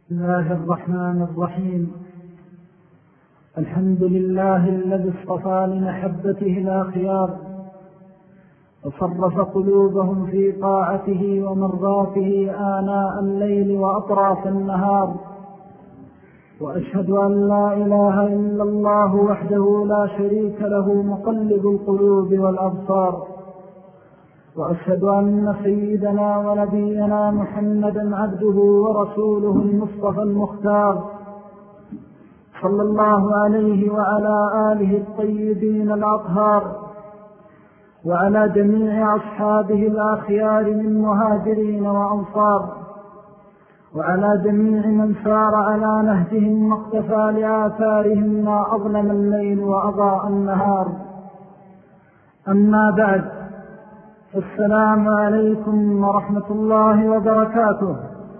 بسم الله الرحمن الرحيم. الحمد لله الذي اصطفى لمحبته الأخيار وصرف قلوبهم في طاعته ومرضاته آناء الليل وأطراف النهار، وأشهد أن لا إله إلا الله وحده لا شريك له مقلب القلوب والأبصار، وأشهد أن سيدنا ونبينا محمدا عبده ورسوله المصطفى المختار، صلى الله عليه وعلى آله الطيبين الأطهار، وعلى جميع أصحابه الأخيار من مهاجرين وأنصار، وعلى جميع من سار على نهجهم واقتفى لآثارهم ما أظلم الليل وأضاء النهار. أما بعد، السلام عليكم ورحمة الله وبركاته.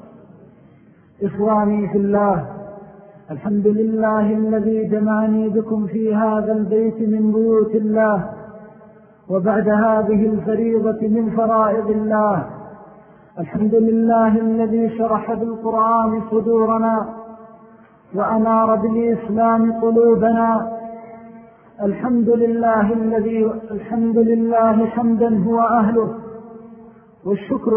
إخواني في الله، الحمد لله الذي جمعني بكم في هذا البيت من بيوت الله، وبعد هذه الفريضة من فرائض الله. الحمد لله الذي شرح بالقرآن صدورنا وأنار بالإسلام قلوبنا. الحمد لله حمدا هو أهله، والشكر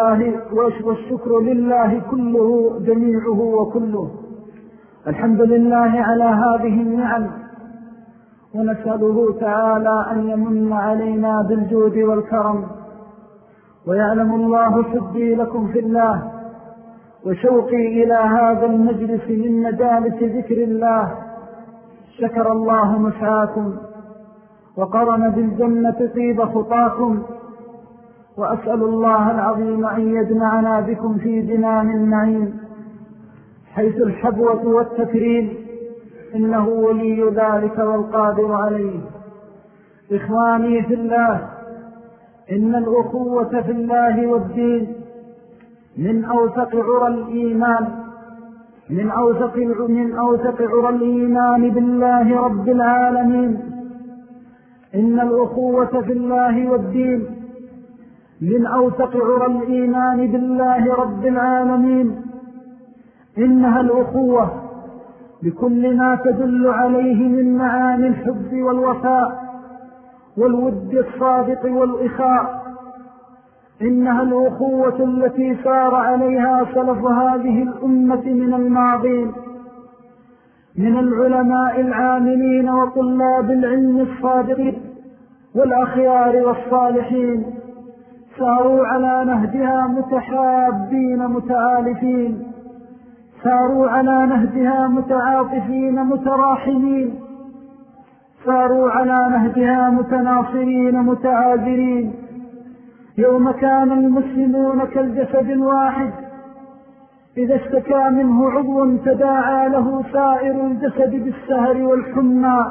لله كله جميعه وكله. الحمد لله على هذه النعم، ونسأله تعالى أن يمن علينا بالجود والكرم. ويعلم الله حبي لكم في الله وشوقي إلى هذا المجلس من مجالس ذكر الله. شكر الله مسعاكم وقرن بالجنة طيب خطاكم، وأسأل الله العظيم أن يجمعنا بكم في جنان النعيم حيث الحبوة والتكريم، إنه ولي ذلك والقادر عليه. إخواني في الله، إن الأخوة في الله والدين من أوثق عرى الإيمان، من أوثق عرى الإيمان بالله رب العالمين. إن الأخوة في الله والدين من أوثق عرى الإيمان بالله رب العالمين. إنها الأخوة بكل ما تدل عليه من معاني الحب والوفاء والود الصادق والإخاء. إنها الأخوة التي سار عليها سلف هذه الأمة من الماضين، من العلماء العاملين وطلاب العلم الصادقين والأخيار والصالحين. ساروا على نهجها متحابين متآلفين، ساروا على نهجها متعاطفين متراحمين، ساروا على نهجها متناصرين متعاذرين. يوم كان المسلمون كالجسد الواحد، إذا اشتكى منه عضو تداعى له سائر الجسد بالسهر والحمى.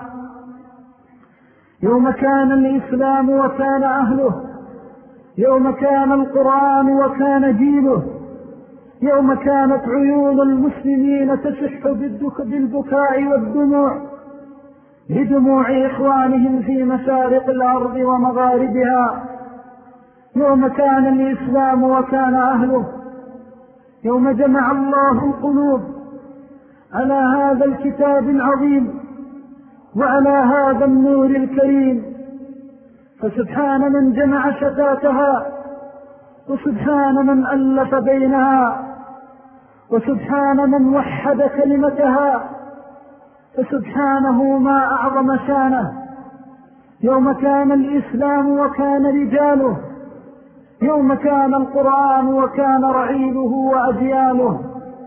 يوم كان الإسلام وكان أهله، يوم كان القرآن وكان جيله، يوم كانت عيون المسلمين تشح بالبكاء والدموع بدموع إخوانهم في مشارق الأرض ومغاربها. يوم كان الإسلام وكان أهله، يوم جمع الله القلوب على هذا الكتاب العظيم وعلى هذا النور الكريم. فسبحان من جمع شتاتها، وسبحان من ألف بينها، وسبحان من وحد كلمتها، فسبحانه ما أعظم شانه. يوم كان الإسلام وكان رجاله، يوم كان القرآن وكان رعيله وأجياله.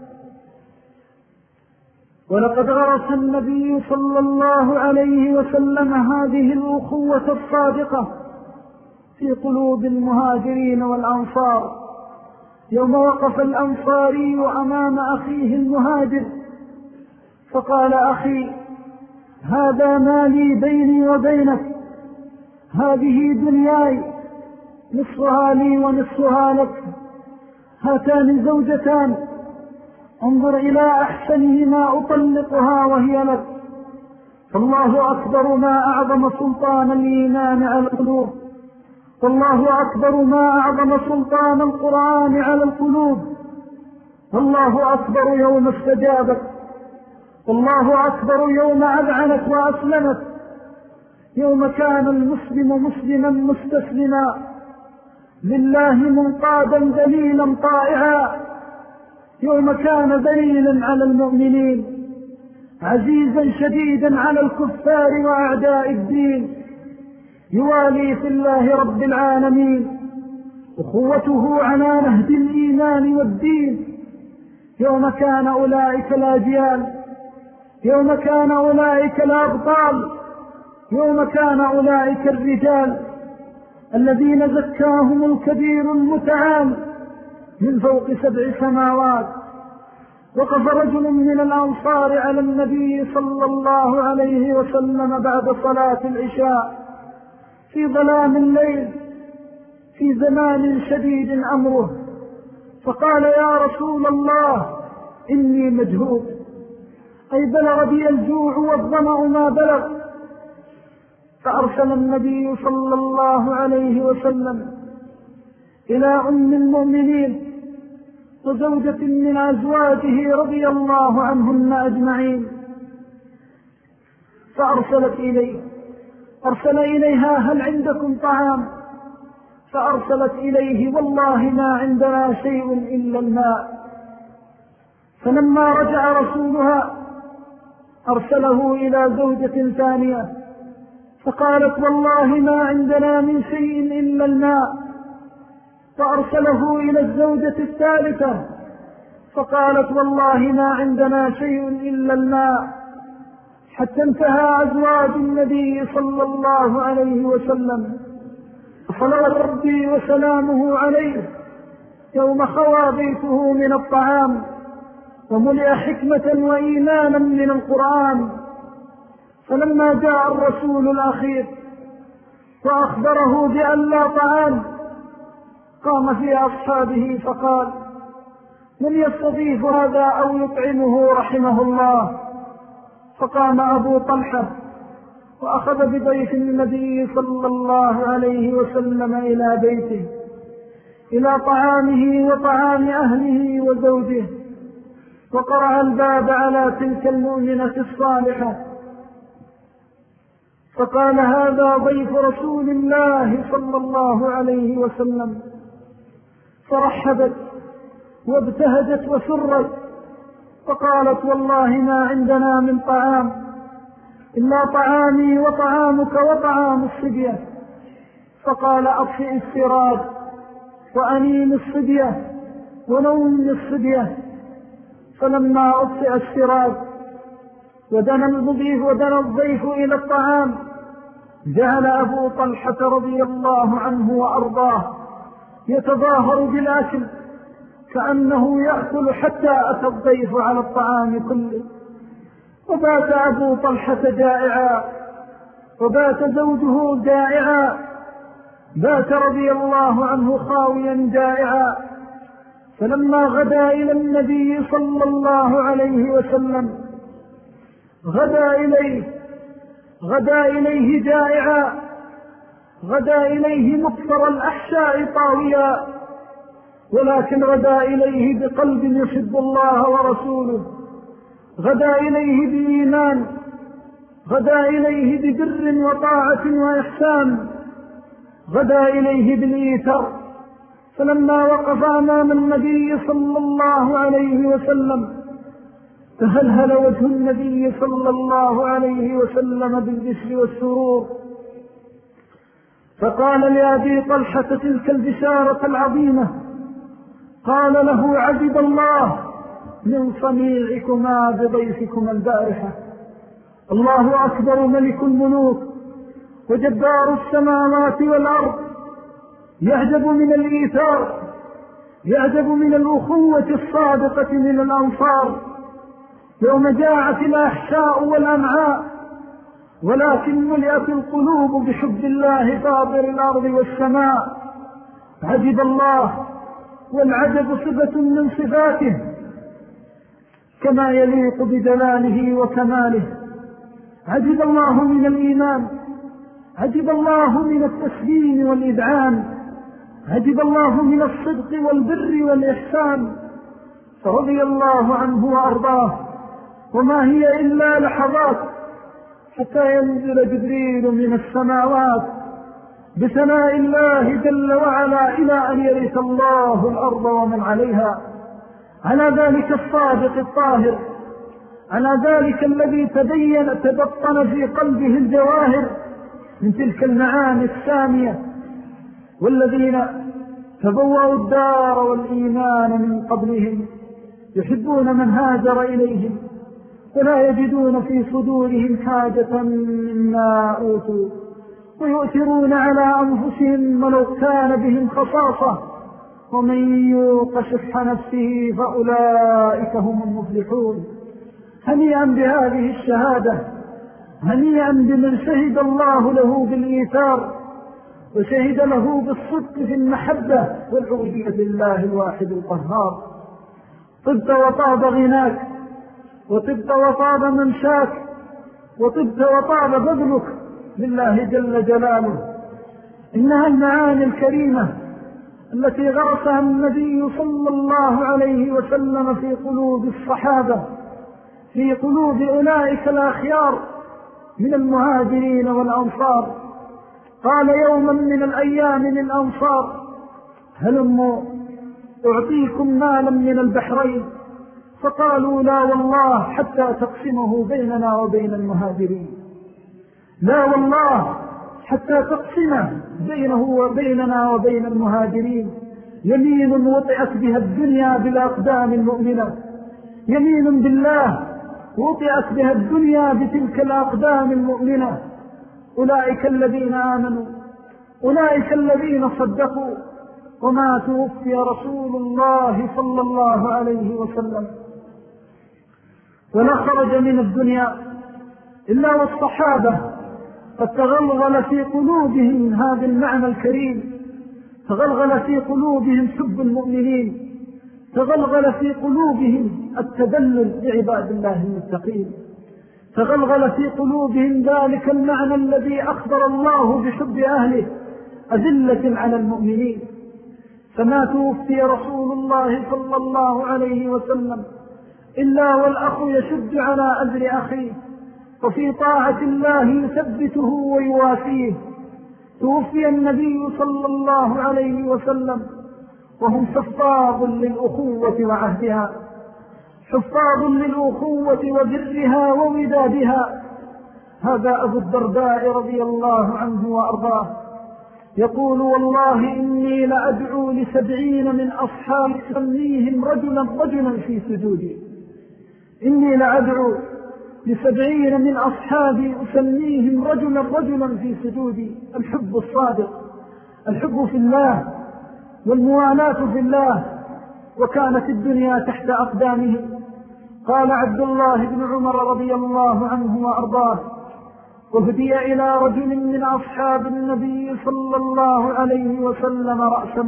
ولقد غرس النبي صلى الله عليه وسلم هذه الأخوة الصادقة في قلوب المهاجرين والأنصار، يوم وقف الأنصاري أمام أخيه المهاجر فقال: أخي، هذا مالي بيني وبينك، هذه دنياي نصفها لي ونصفها لك، هاتان زوجتان، انظر إلى أحسنهما أطلقها وهي لك. فالله أكبر ما أعظم سلطان الإيمان على القلوب، والله أكبر ما أعظم سلطان القرآن على القلوب. والله أكبر يوم استجابك، والله أكبر يوم أذعنك وأسلمك، يوم كان المسلم مسلما مستسلما لله منقادا ذليلا طائعا، يوم كان ذليلا على المؤمنين عزيزا شديدا على الكفار وأعداء الدين، يوالي في الله رب العالمين، أخوته على نهج الإيمان والدين، يوم كان أولئك الأجيال، يوم كان أولئك الأبطال، يوم كان أولئك الرجال الذين زكاهم الكبير المتعال من فوق 7 سماوات. وقف رجل من الأنصار على النبي صلى الله عليه وسلم بعد صلاة العشاء في ظلام الليل في زمان شديد أمره، فقال: يا رسول الله إني مجهود، أي بلغ بي الجوع والظمأ ما بلغ. فأرسل النبي صلى الله عليه وسلم إلى أم المؤمنين وزوجة من أزواجه رضي الله عنهن أجمعين، أرسل إليها: هل عندكم طعام؟ فأرسلت إليه: والله ما عندنا شيء إلا الماء. فلما رجع رسولها أرسله إلى زوجة ثانية فقالت: والله ما عندنا من شيء إلا الماء. فأرسله إلى الزوجة الثالثة فقالت: والله ما عندنا شيء إلا الماء، حتى انتهى أزواج النبي صلى الله عليه وسلم صلوات ربي وسلامه عليه يوم خوى بيته من الطعام وملئ حكمة وإيمانا من القرآن. فلما جاء الرسول الأخير وأخبره بأن لا طعام قام في أصحابه فقال: من يستضيف هذا أو يطعمه رحمه الله؟ فقام أبو طلحة وأخذ بضيف النبي صلى الله عليه وسلم إلى بيته، إلى طعامه وطعام أهله وزوجه، وقرع الباب على تلك المؤمنة الصالحة فقال: هذا ضيف رسول الله صلى الله عليه وسلم. فرحبت وابتهجت وسرت فقالت: والله ما عندنا من طعام إلا طعامي وطعامك وطعام الصبية. فقال: أطفئ السراج وأنيم الصبية ونوم الصبية. فلما أطفئ السراج ودنا الضيف إلى الطعام جعل أبو طلحة رضي الله عنه وأرضاه يتظاهر بالأكل كأنه يأكل حتى أتى الضيف على الطعام كله. وبات أبو طلحة جائعا وبات زوجه جائعا، بات رضي الله عنه خاويا جائعا. فلما غدا إلى النبي صلى الله عليه وسلم غدا إليه جائعا، غدا إليه مقصر الأحشاء طاويا، ولكن غدا إليه بقلب يحب الله ورسوله، غدا إليه بإيمان، غدا إليه ببر وطاعة وإحسان، غدا إليه بالإيثار. فلما وقف أمام النبي صلى الله عليه وسلم تهلهل وجه النبي صلى الله عليه وسلم بالبشر والسرور، فقال لأبي طلحة تلك البشارة العظيمة، قال له: عجب الله من صنيعكما بضيفكما البارحة. الله أكبر ملك الملوك وجبار السماوات والأرض، يعجب من الإيثار، يعجب من الأخوة الصادقة من الأنصار يوم جاعت الأحشاء والأمعاء، ولكن ملئت القلوب بحب الله فاطر الأرض والسماء. عجب الله، والعجب صفة من صفاته كما يليق بدلاله وكماله. عجب الله من الإيمان، عجب الله من التسليم والإذعان، عجب الله من الصدق والبر والإحسان، رضي الله عنه وأرضاه. وما هي إلا لحظات حتى ينزل جبريل من السماوات بثناء الله جل وعلا إلى أن يرث الله الأرض ومن عليها، على ذلك الصادق الطاهر، على ذلك الذي تبطن في قلبه الجواهر من تلك المعاني السامية. والذين تبوأوا الدار والإيمان من قبلهم يحبون من هاجر إليهم ولا يجدون في صدورهم حاجة مما أوتوا ويؤثرون على أنفسهم ولو كان بهم خصاصة ومن يوق شح نفسه فأولئك هم المفلحون. هنيئا بهذه الشهادة، هنيئا بمن شهد الله له بالإيثار وشهد له بالصدق في المحبة والعبودية لله الواحد القهار. طبت وطاب غناك، وطبت وطاب منشاك، وطبت وطاب بذلك لله جل جلاله. إنها المعاني الكريمة التي غرسها النبي صلى الله عليه وسلم في قلوب الصحابة، في قلوب أولئك الأخيار من المهاجرين والأنصار. قال يوما من الأيام للأنصار: هلموا أعطيكم مالا من البحرين. فقالوا: لا والله حتى تقسمه بيننا وبين المهاجرين. لا والله حتى تقسمه بينه وبيننا وبين المهاجرين. يمين وطئت بها الدنيا بالأقدام المؤمنة، يمين بالله وطئت بها الدنيا بتلك الأقدام المؤمنة. أولئك الذين آمنوا، أولئك الذين صدقوا وما توفي رسول الله صلى الله عليه وسلم ولا خرج من الدنيا إلا والصحابة قد تغلغل في قلوبهم هذا المعنى الكريم، تغلغل في قلوبهم حب المؤمنين، تغلغل في قلوبهم التذلل لعباد الله المتقين، تغلغل في قلوبهم ذلك المعنى الذي أخبر الله بحب أهله أذلة على المؤمنين. فما توفي رسول الله صلى الله عليه وسلم إلا والأخ يشد على أزر أخيه وفي طاعة الله يثبته ويواسيه. توفي النبي صلى الله عليه وسلم وهم حفاظ للأخوة وعهدها، حفاظ للأخوة وبرها وودادها. هذا أبو الدرداء رضي الله عنه وأرضاه يقول: والله إني لأدعو ل70 من أصحابي أسميهم رجلا في سجودي. إني لأدعو ل70 من أصحابي أسميهم رجلا في سجودي. الحب الصادق، الحب في الله والموالاة في الله، وكانت الدنيا تحت أقدامهم. قال عبد الله بن عمر رضي الله عنه وأرضاه: وهدي إلى رجل من أصحاب النبي صلى الله عليه وسلم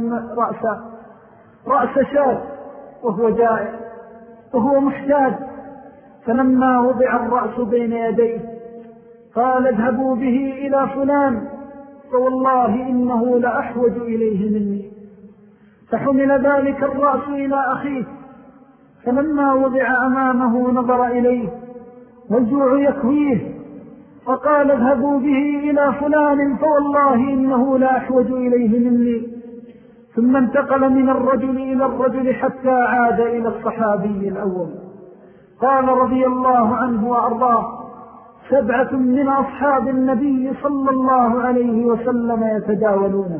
رأس شاة وهو جائع وهو محتاج، فلما وضع الرأس بين يديه قال: اذهبوا به إلى فلان فوالله إنه لأحوج إليه مني. فحمل ذلك الرأس إلى أخيه، فلما وضع أمامه نظر إليه والجوع يكويه، فقال: اذهبوا به إلى فلان فوالله إنه لا أحوج إليه مني. ثم انتقل من الرجل إلى الرجل حتى عاد إلى الصحابي الأول. قال رضي الله عنه وأرضاه: 7 من أصحاب النبي صلى الله عليه وسلم يتداولون،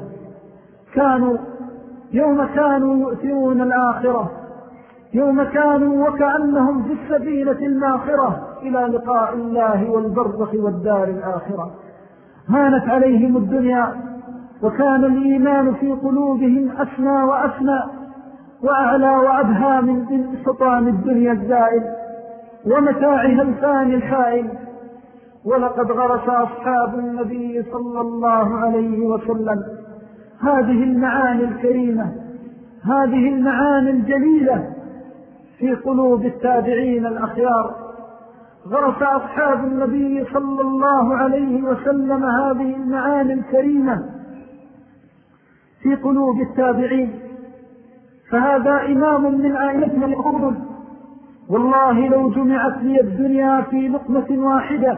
يوم كانوا يؤثرون الآخرة، يوم كانوا وكأنهم في السبيلة الماخرة إلى لقاء الله والبرزخ والدار الآخرة. هانت عليهم الدنيا وكان الإيمان في قلوبهم أسنى وأسنى وأعلى وأبهى من سطام الدنيا الزائل ومتاعها الفاني الحائل. ولقد غرس أصحاب النبي صلى الله عليه وسلم هذه المعاني الكريمة، هذه المعاني الجليلة في قلوب التابعين الأخيار. غرس أصحاب النبي صلى الله عليه وسلم هذه المعاني الكريمة في قلوب التابعين، فهذا إمام من أئمة القرون. والله لو جمعت لي الدنيا في لقمة واحدة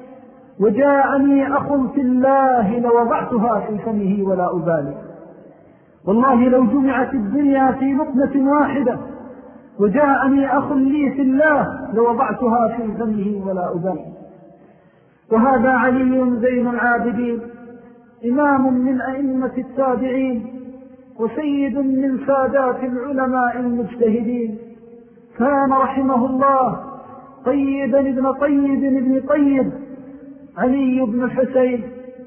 وجاءني أخ في الله لوضعتها في فمه ولا أبالي. والله لو جمعت الدنيا في لقمة واحدة وجاءني أخ لي في الله لوضعتها في فمه ولا أبالي. وهذا علي زين العابدين، إمام من أئمة التابعين وسيد من سادات العلماء المجتهدين. كان رحمه الله طيبا ابن طيب علي بن الحسين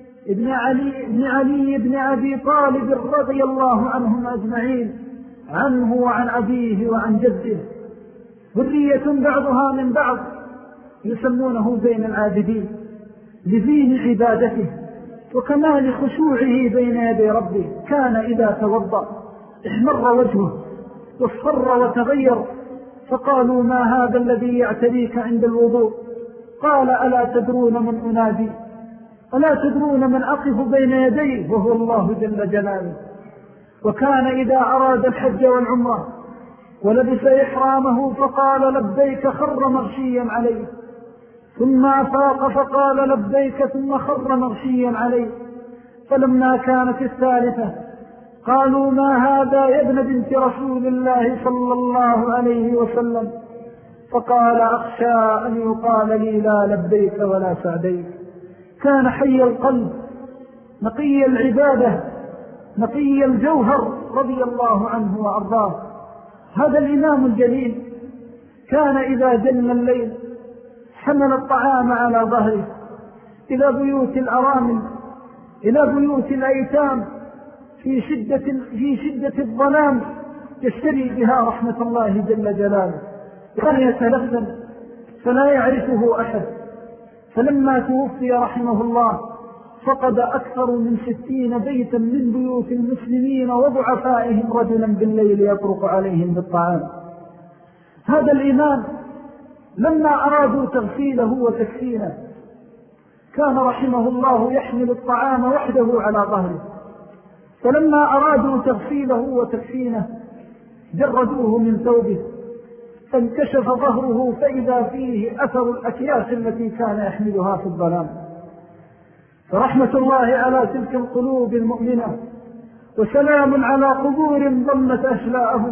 ابن علي بن أبي طالب رضي الله عنهم أجمعين، عنه وعن أبيه وعن جده، ذرية بعضها من بعض، يسمونه زين العابدين لزين عبادته وكمال خشوعه بين يدي ربه. كان إذا توضأ احمر وجهه واصفر وتغير، فقالوا ما هذا الذي يعتريك عند الوضوء؟ قال ألا تدرون من أنادي؟ ألا تدرون من أقف بين يديه؟ وهو الله جل جلاله. وكان إذا أراد الحج والعمرة ولبس إحرامه فقال لبيك خر مغشيا عليه، ثم أفاق فقال لبيك ثم خر مغشيا عليه. فلما كانت الثالثة قالوا ما هذا يا ابن بنت رسول الله صلى الله عليه وسلم؟ فقال أخشى أن يقال لي لا لبيك ولا سعديك. كان حي القلب نقي العبادة نقي الجوهر رضي الله عنه وأرضاه. هذا الإمام الجليل كان إذا جن الليل حمل الطعام على ظهره إلى بيوت الأرامل، إلى بيوت الأيتام في شدة الظلام، يشتري بها رحمة الله جل جلاله. كان يتلفن فلا يعرفه أحد. فلما توفي رحمه الله فقد أكثر من 60 بيتا من بيوت المسلمين وضعفائهم رجلا بالليل يطرق عليهم بالطعام. هذا الإمام لما أرادوا تغسيله وتكفينه كان رحمه الله يحمل الطعام وحده على ظهره، فلما أرادوا تغسيله وتكفينه جردوه من ثوبه فانكشف ظهره فإذا فيه أثر الأكياس التي كان يحملها في الظلام. فرحمة الله على تلك القلوب المؤمنة، وسلام على قبور ضمت أشلاءهم،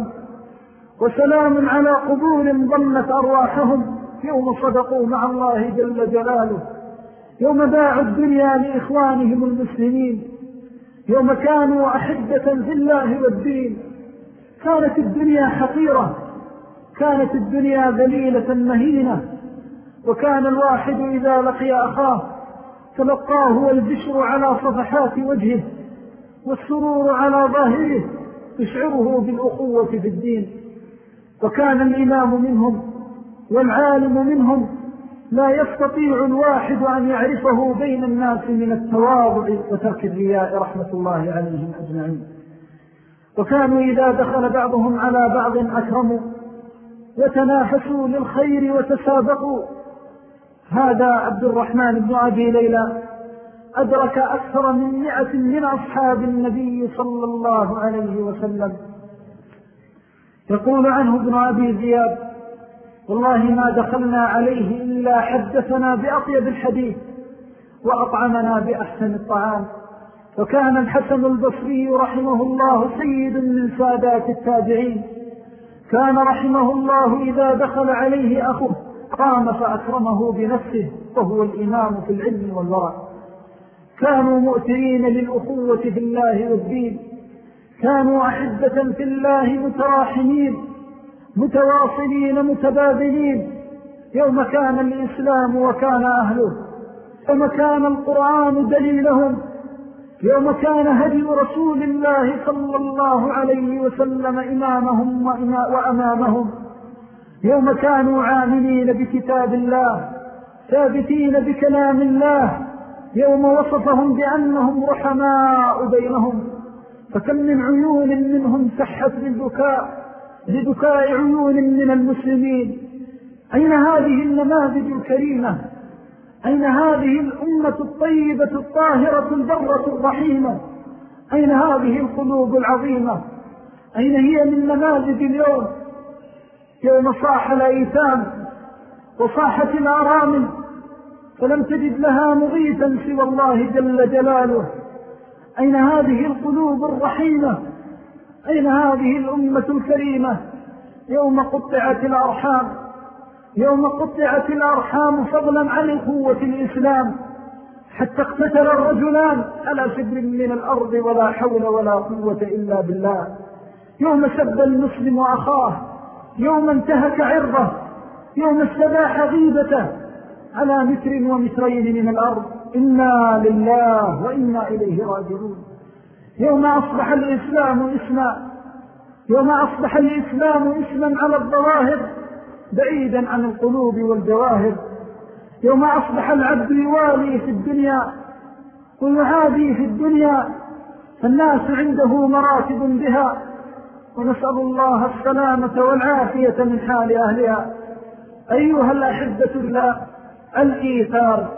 وسلام على قبور ضمت أرواحهم يوم صدقوا مع الله جل جلاله، يوم باعوا الدنيا لإخوانهم المسلمين، يوم كانوا أحدة في الله والدين. كانت الدنيا حقيرة، كانت الدنيا ذليلة مهينة، وكان الواحد إذا لقي أخاه تلقاه والبشر على صفحات وجهه والسرور على ظاهره يشعره بالأخوة في الدين. وكان الإمام منهم والعالم منهم لا يستطيع الواحد أن يعرفه بين الناس من التواضع وترك الرياء رحمة الله عليهم أجمعين. وكانوا إذا دخل بعضهم على بعض أكرموا وتنافسوا للخير وتسابقوا. هذا عبد الرحمن بن أبي ليلى أدرك أكثر من 100 من أصحاب النبي صلى الله عليه وسلم. يقول عنه ابن أبي زياد والله ما دخلنا عليه إلا حدثنا بأطيب الحديث وأطعمنا بأحسن الطعام. وكان الحسن البصري رحمه الله سيد من سادات التابعين، كان رحمه الله إذا دخل عليه أخوه قام فأكرمه بنفسه، وهو الإمام في العلم والورع. كانوا مؤثرين للأخوة في الله والدين، كانوا أحبة في الله متراحمين متواصلين متبادلين. يوم كان الإسلام وكان أهله، يوم كان القرآن دليلهم، يوم كان هدي رسول الله صلى الله عليه وسلم إمامهم وأمامهم، يوم كانوا عاملين بكتاب الله ثابتين بكلام الله، يوم وصفهم بأنهم رحماء بينهم. فكم من عيون منهم سحت لبكاء عيون من المسلمين. أين هذه النماذج الكريمة؟ أين هذه الأمة الطيبة الطاهرة البرة الرحيمة؟ أين هذه القلوب العظيمة؟ أين هي من نماذج اليوم؟ يوم صاح الأيتام وصاحت الأرامل فلم تجد لها مغيثا سوى الله جل جلاله. أين هذه القلوب الرحيمة؟ أين هذه الأمة الكريمة؟ يوم قطعت الأرحام، يوم قطعت الأرحام فضلا عن قوة الإسلام، حتى اقتتل الرجلان على شبر من الأرض ولا حول ولا قوة إلا بالله. يوم سب المسلم أخاه، يوم انتهك عرضه، يوم استباح غيبته على متر ومترين من الأرض. إنا لله وإنا إليه راجعون. يوم أصبح الإسلام اسما، يوم أصبح الإسلام اسما على الظواهر بعيدا عن القلوب والجواهر. يوم أصبح العبد يوالي في الدنيا ويعادي في الدنيا، فالناس عنده مراتب بها، ونسأل الله السلامة والعافية من حال أهلها. أيها الأحبة الله، الإيثار،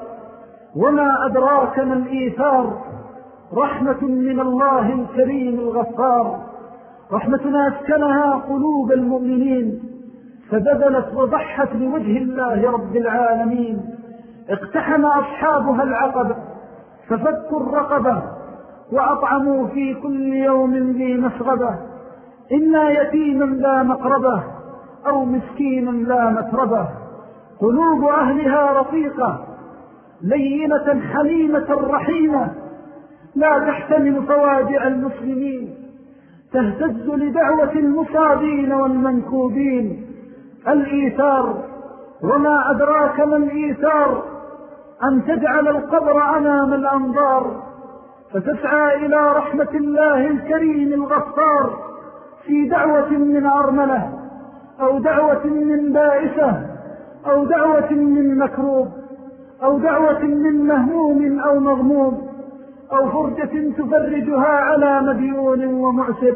وما أدراك ما الإيثار؟ رحمة من الله الكريم الغفار، رحمتنا أسكنها قلوب المؤمنين فبذلت وضحت لوجه الله رب العالمين. اقتحم أصحابها العقبة ففكوا الرقبة وأطعموا في كل يوم ذي مسغبة، إنا يتيما لا مقربة أو مسكينا لا متربة. قلوب أهلها رقيقة لينة حليمة رحيمة لا تحتمل فواجع المسلمين، تهتز لدعوة المصابين والمنكوبين. الإيثار، وما أدراك ما الإيثار؟ أن تجعل القبر أمام الأنظار فتسعى إلى رحمة الله الكريم الغفار في دعوة من أرملة أو دعوة من بائسة أو دعوة من مكروب أو دعوة من مهموم أو مغموم أو فرجة تفرجها على مديون ومعسر.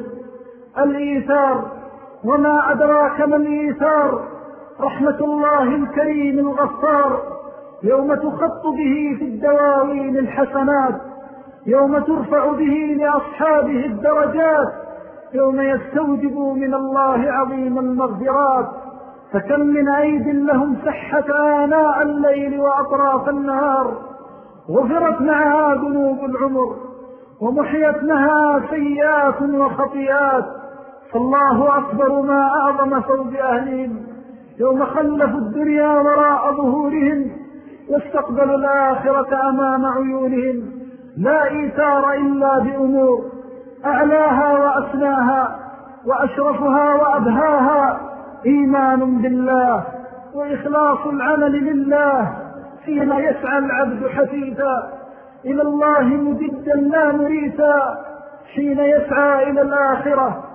الإيثار، وما أدراك ما الإيثار؟ رحمة الله الكريم الغفار يوم تخط به في الدواوين الحسنات، يوم ترفع به لأصحابه الدرجات، يوم يستوجب من الله عظيم المغفرات. فكم من أيد لهم سحت آناء الليل وأطراف النهار، غفرت معها ذنوب العمر ومحيت معها سيئات وخطيئات. فالله أكبر ما أعظم فوز أهلهم يوم خلفوا الدنيا وراء ظهورهم واستقبلوا الآخرة أمام عيونهم. لا إيثار إلا بأمور أعلاها وأسناها وأشرفها وأبهاها إيمان بالله وإخلاص العمل لله، حين يسعى العبد حثيثا إلى الله مجدا لا مريثا، حين يسعى إلى الآخرة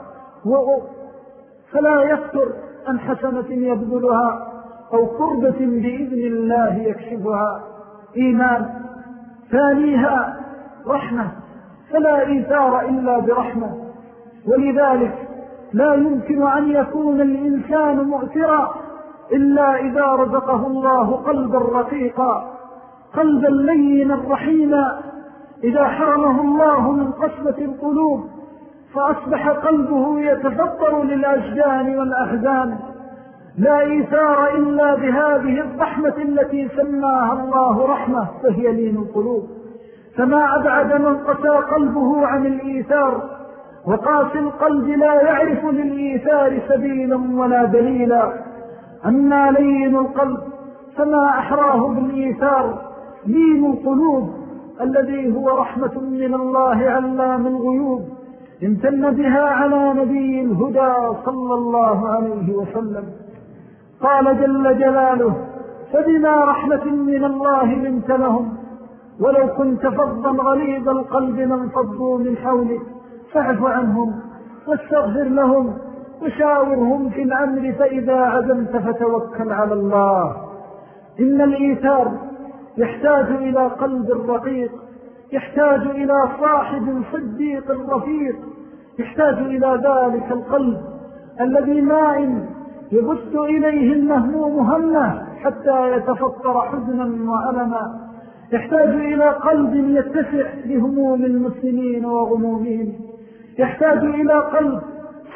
فلا يفتر عن حسنة يبذلها أو قربة بإذن الله يكشفها. إيمان. ثانيها رحمة، فلا إيثار إلا برحمة، ولذلك لا يمكن أن يكون الإنسان مؤثرا إلا إذا رزقه الله قلبا رقيقا، قلبا لينا رحيما. إذا حرمه الله من قسوة القلوب فأصبح قلبه يتفطر للأشجان والأحزان. لا إيثار إلا بهذه الرحمة التي سماها الله رحمة، فهي لين القلوب. فما أبعد من قسى قلبه عن الإيثار، وقاسي القلب لا يعرف للإيثار سبيلا ولا دليلا. أما لين القلب فما أحراه بالإيثار. لين القلوب الذي هو رحمة من الله علام الغيوب امتن بها على نبي الهدى صلى الله عليه وسلم. قال جل جلاله: فبما رحمة من الله لنت لهم ولو كنت فظا غليظ القلب لانفضوا من حولك فاعف عنهم واستغفر لهم وشاورهم في الأمر فإذا عزمت فتوكل على الله. إن الإيثار يحتاج إلى قلب رقيق، يحتاج إلى صاحب صديق رفيق، يحتاج إلى ذلك القلب الذي مائن يبث إليه المهموم همه حتى يتفطر حزنا وألما، يحتاج إلى قلب يتسع لهموم المسلمين وغمومهم، يحتاج إلى قلب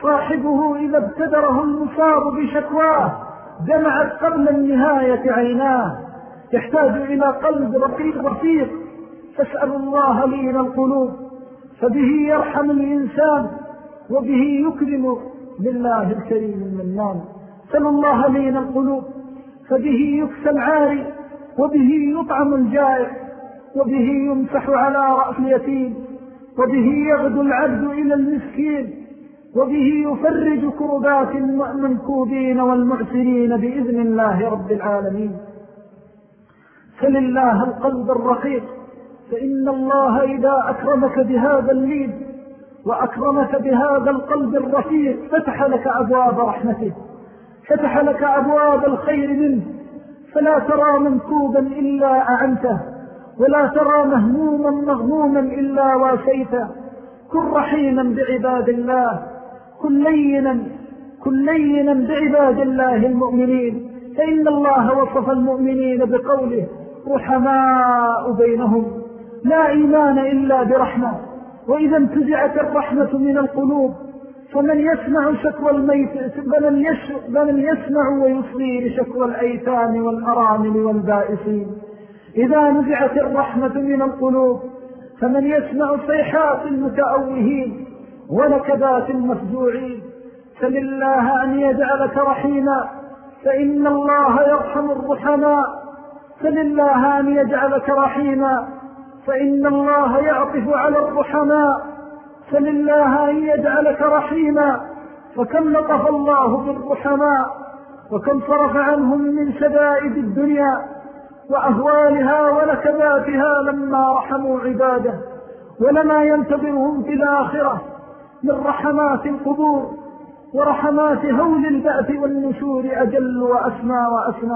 صاحبه إذا ابتدره المصاب بشكواه دمعت قبل النهاية عيناه. يحتاج إلى قلب رقيق فاسأل الله لين القلوب، فبه يرحم الإنسان وبه يكرم لله الكريم المنان. سأل الله لين القلوب، فبه يكسى العاري وبه يطعم الجائع، وبه يمسح على رأس اليتيم، وبه يغدو العبد إلى المسكين، وبه يفرج كربات المنكوبين والمعسرين بإذن الله رب العالمين. فلله القلب الرقيق، فإن الله إذا أكرمك بهذا اللين وأكرمك بهذا القلب الرفيق فتح لك أبواب رحمته، فتح لك أبواب الخير منه، فلا ترى منكوبا إلا أعنته، ولا ترى مهموما مغموما إلا واسيته. كن رحيما بعباد الله، كن لينا بعباد الله المؤمنين، فإن الله وصف المؤمنين بقوله رحماء بينهم، لا إيمان إلا برحمة. وإذا انتزعت الرحمة من القلوب فمن يسمع شكوى الميت من يسمع ويصغي لشكوى الأيتام والأرامل والبائسين. إذا نزعت الرحمة من القلوب فمن يسمع صيحات المتأوهين ونكبات المفجوعين. فلله أن يجعلك رحيما، فإن الله يرحم الرحماء. فلله أن يجعلك رحيما، فإن الله يعطف على الرحماء. فلله أن يجعلك رحيما، فكم لطف الله بالرحماء، وكم صرف عنهم من شدائد الدنيا وأهوالها ونكباتها لما رحموا عباده. ولما ينتظرهم في الآخرة من رحمات القبور ورحمات هول البأس والنشور أجل وأسمى.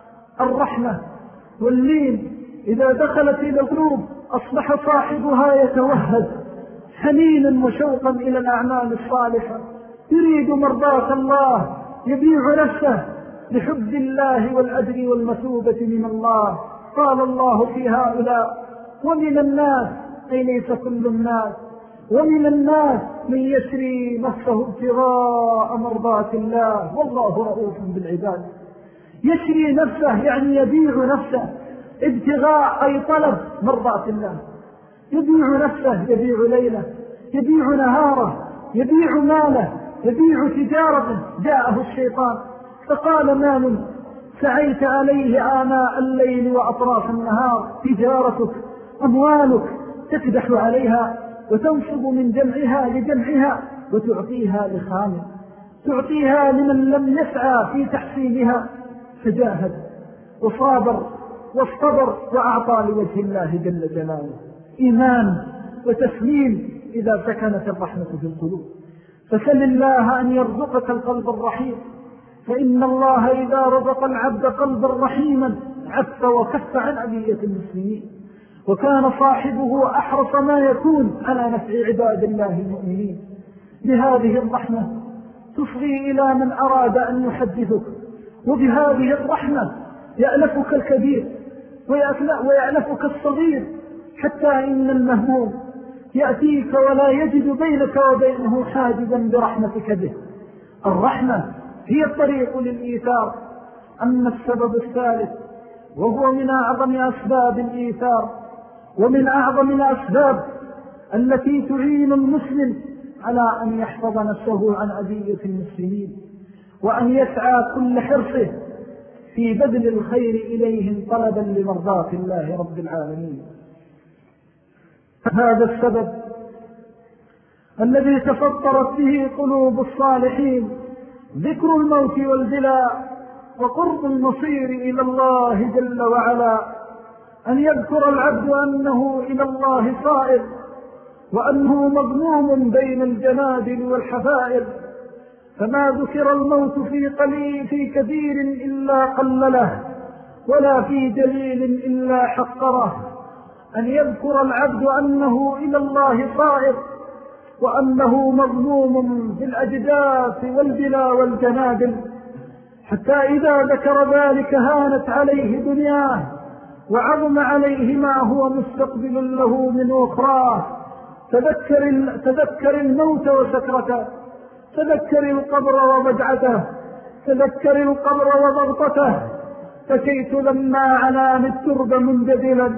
الرحمة واللين إذا دخلت إلى القلوب أصبح صاحبها يتوهد حنينا وشوقا إلى الأعمال الصالحة، يريد مرضاة الله، يبيع نفسه لحب الله والأجر والمثوبة من الله. قال الله في هؤلاء ومن الناس، أي ليس كل الناس، ومن الناس من يشري نفسه ابتغاء مرضات الله والله رؤوف بالعباد. يشري نفسه يعني يبيع نفسه، ابتغاء أي طلب مرضات الله. يبيع نفسه، يبيع ليله، يبيع نهاره، يبيع ماله، يبيع تجارته. جاءه الشيطان فقال مال سعيت عليه آناء الليل وأطراف النهار، تجارتك أموالك تكدح عليها وتنصب من جمعها لجمعها وتعطيها لخامل، تعطيها لمن لم يسعى في تحصيلها، فجاهد وصابر واصطبر وأعطى لوجه الله جل جلاله. إيمان وتسليم إذا سكنت الرحمة في القلوب. فسل الله أن يرزقك القلب الرحيم، فإن الله إذا رزق العبد قلبا رحيما عف وكف عن أذية المسلمين، وكان صاحبه أحرص ما يكون على نفع عباد الله المؤمنين. بهذه الرحمة تصغي إلى من أراد أن يحدثك، وبهذه الرحمة يألفك الكبير ويألفك الصغير، حتى إن المهموم يأتيك ولا يجد بينك وبينه حاجزا برحمتك به. الرحمة هي الطريق للإيثار. أما السبب الثالث وهو من أعظم أسباب الإيثار ومن أعظم الأسباب التي تعين المسلم على أن يحفظ نفسه عن أذية المسلمين، وأن يسعى كل حرصه في بذل الخير إليهم طلبا لمرضاة الله رب العالمين. هذا السبب الذي تفطرت به قلوب الصالحين ذكر الموت والبلاء وقرب المصير إلى الله جل وعلا، أن يذكر العبد أنه إلى الله صائر، وأنه مضموم بين الجنادل والحفائر. فما ذكر الموت في كثير إلا قلله، ولا في جليل إلا حقره. أن يذكر العبد أنه إلى الله صائر، وأنه مظلوم في الأجداث والبلا والجنادل، حتى إذا ذكر ذلك هانت عليه دنياه وعظم عليه ما هو مستقبل له من أخراه. تذكر الموت وسكرته، تذكر القبر وبدعته، تذكر القبر وضغطته. بكيت لما عناني الترب منجدلا،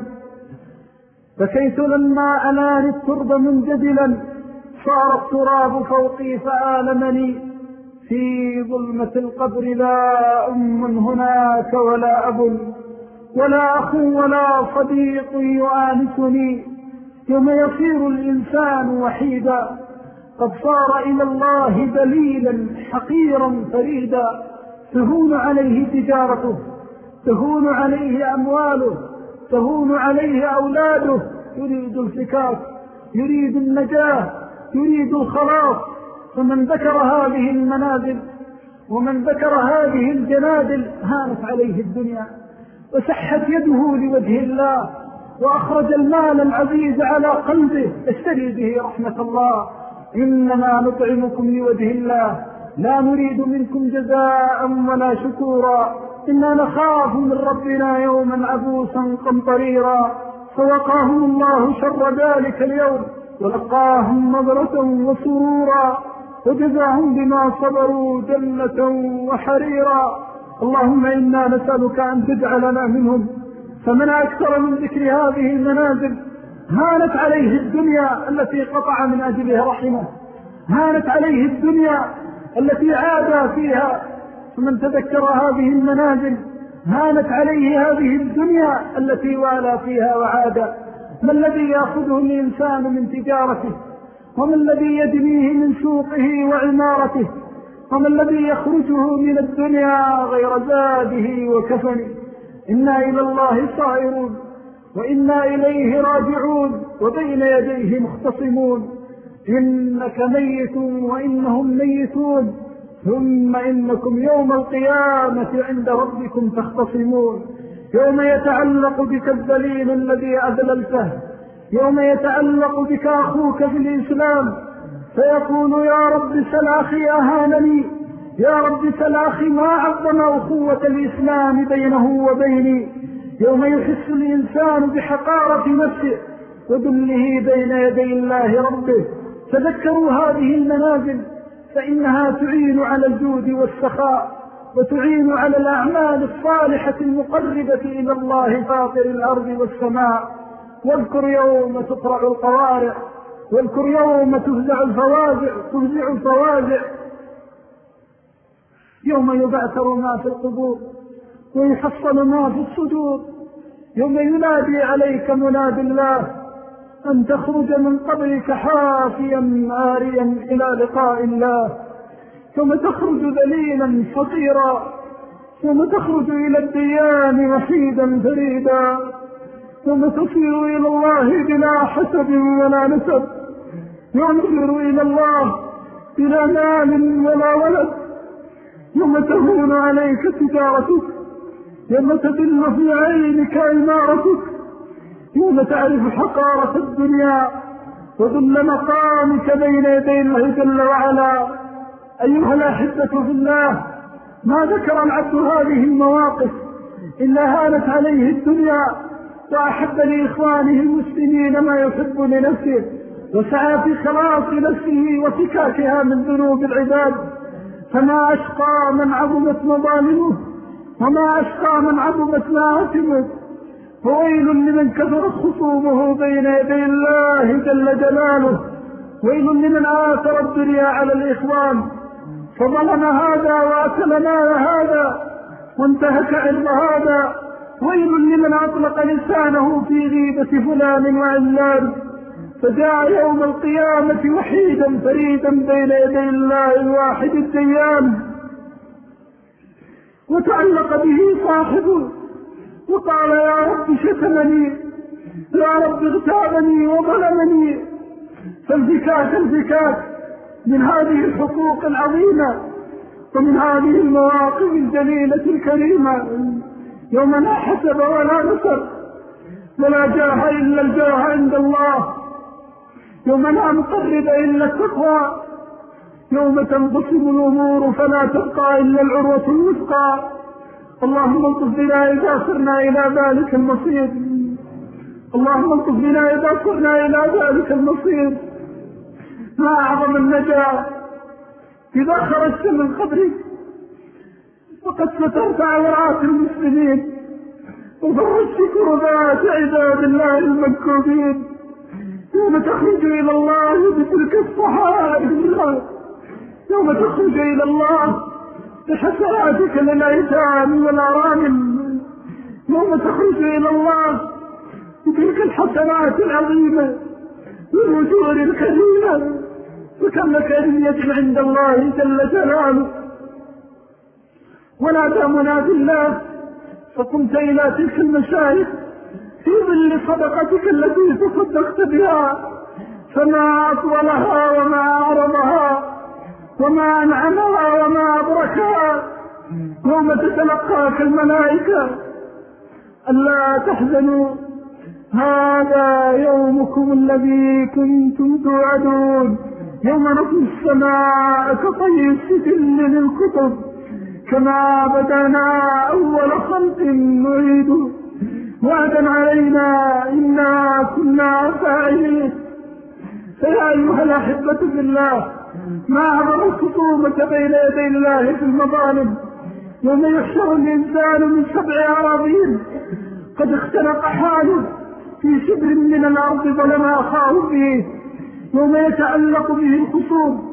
بكيت لما عناني الترب منجدلا، صار التراب فوقي فآلمني. في ظلمة القبر لا أم هناك ولا أب ولا أخ ولا صديق يؤانسني. يوم يصير الإنسان وحيدا قد صار إلى الله دليلا حقيرا فريدا، تهون عليه تجارته، تهون عليه أمواله، تهون عليه أولاده، يريد الفكاك، يريد النجاة، يريد الخلاص. فمن ذكر هذه المنازل ومن ذكر هذه الجنادل هانت عليه الدنيا، وسحت يده لوجه الله، وأخرج المال العزيز على قلبه يشتري به رحمة الله. إنما نطعمكم لوجه الله لا نريد منكم جزاء ولا شكورا، إنا نخاف من ربنا يوما عبوسا قمطريرا. فوقاهم الله شر ذلك اليوم ولقاهم نظرة وسرورا، وجزاهم بما صبروا جنة وحريرا. اللهم إنا نسألك أن تجعلنا منهم. فمن أكثر من ذكر هذه المنازل هانت عليه الدنيا التي قطع من أجلها رحمه، هانت عليه الدنيا التي عاد فيها. فمن تذكر هذه المنازل هانت عليه هذه الدنيا التي والى فيها وعاد. ما الذي يأخذه الإنسان من تجارته؟ وما الذي يدنيه من سوقه وعمارته؟ وما الذي يخرجه من الدنيا غير زاده وكفنه؟ إنا إلى الله صائرون وإنا إليه راجعون وبين يديه مختصمون. إنك ميت وإنهم ميتون، ثم إنكم يوم القيامة عند ربكم تختصمون. يوم يتعلق بك الذليل الذي أذللته، يوم يتعلق بك أخوك في الإسلام فيقول يا رب سل أخي أهانني، يا رب سل أخي ما عظم أخوة الإسلام بينه وبيني. يوم يحس الإنسان بحقارة نفسه وذله بين يدي الله ربه. تذكروا هذه المنازل فإنها تعين على الجود والسخاء، وتعين على الأعمال الصالحة المقربة إلى الله فاطر الأرض والسماء. واذكر يوم تطرع القوارع، واذكر يوم تفزع الفواجع، يوم يبعثر ما في القبور ويحصل ما في الصدور. يوم ينادي عليك منادي الله أن تخرج من قبرك حافيا عاريا إلى لقاء الله. ثم تخرج ذليلا فقيرا، ثم تخرج إلى الديان وحيدا فريدا، ثم تصير إلى الله بلا حسب ولا نسب، ينظر إلى الله بلا مال ولا ولد. يوم تهون عليك تجارتك، يوم تدل في عينك إمارتك، يوم تعرف حقارة الدنيا وذل مقامك بين يدي الله جل وعلا. أيها الأحبة في الله، ما ذكر العبد هذه المواقف إلا هانت عليه الدنيا وأحب لإخوانه المسلمين ما يحب لنفسه، وسعى في خلاص نفسه وفكاكها من ذنوب العباد. فما أشقى من عظمت مظالمه، وما أشقى من عظمت مآثمه. فويل لمن كثرت خصومه بين يدي الله جل جلاله، ويل لمن آثر الدنيا على الإخوان فظلم هذا وأكل مال هذا وانتهك عرض هذا. ويل لمن أطلق لسانه في غيبة فلان وعلان فجاء يوم القيامة وحيدا فريدا بين يدي الله الواحد الديان، وتعلق به صاحبه وقال يا رب شتمني، يا رب اغتابني وظلمني. فالفكاك من هذه الحقوق العظيمة ومن هذه المواقف الجليلة الكريمة. يوم لا حسب ولا نصر ولا جاه إلا الجاه عند الله، يوم لا مقرب إلا التقوى، يوم تنقسم الأمور فلا تبقى إلا العروة الوثقى. اللهم الطف بنا إذا صرنا إلى ذلك المصير، اللهم الطف بنا إذا صرنا إلى ذلك المصير. ما أعظم النجاة إذا خرجت من قبرك وقد سترت عورات المسلمين وفرجت كربات عباد الله المكروبين، يوم تخرج إلى الله بتلك الصحائف، يوم تخرج إلى الله بحسناتك للأيتام والأرامل، يوم تخرج إلى الله بتلك الحسنات العظيمة والوجوه الكريمة، فكم لك أهمية عند الله جل جلاله. ونادى منادي الله فقمت إلى تلك المشايخ في ظل صدقتك التي تصدقت بها، فما أطولها وما أعرضها وما أنعمها وما أبركها، يوم تتلقاك الملائكة: ألا تحزنوا هذا يومكم الذي كنتم توعدون، يوم نطوي السماء كطي السجل للكتب، كما بدأنا أول خلق نعيده، وعدا علينا إنا كنا فاعلين. فيا أيها الأحبة في الله، ما أعظم الخصومة بين يدي الله في المظالم، يوم يحشر الإنسان من 7 أراضين قد اختنق حاله في شبر من الأرض ظلم أخاه فيه، يوم يتعلق به الخصوم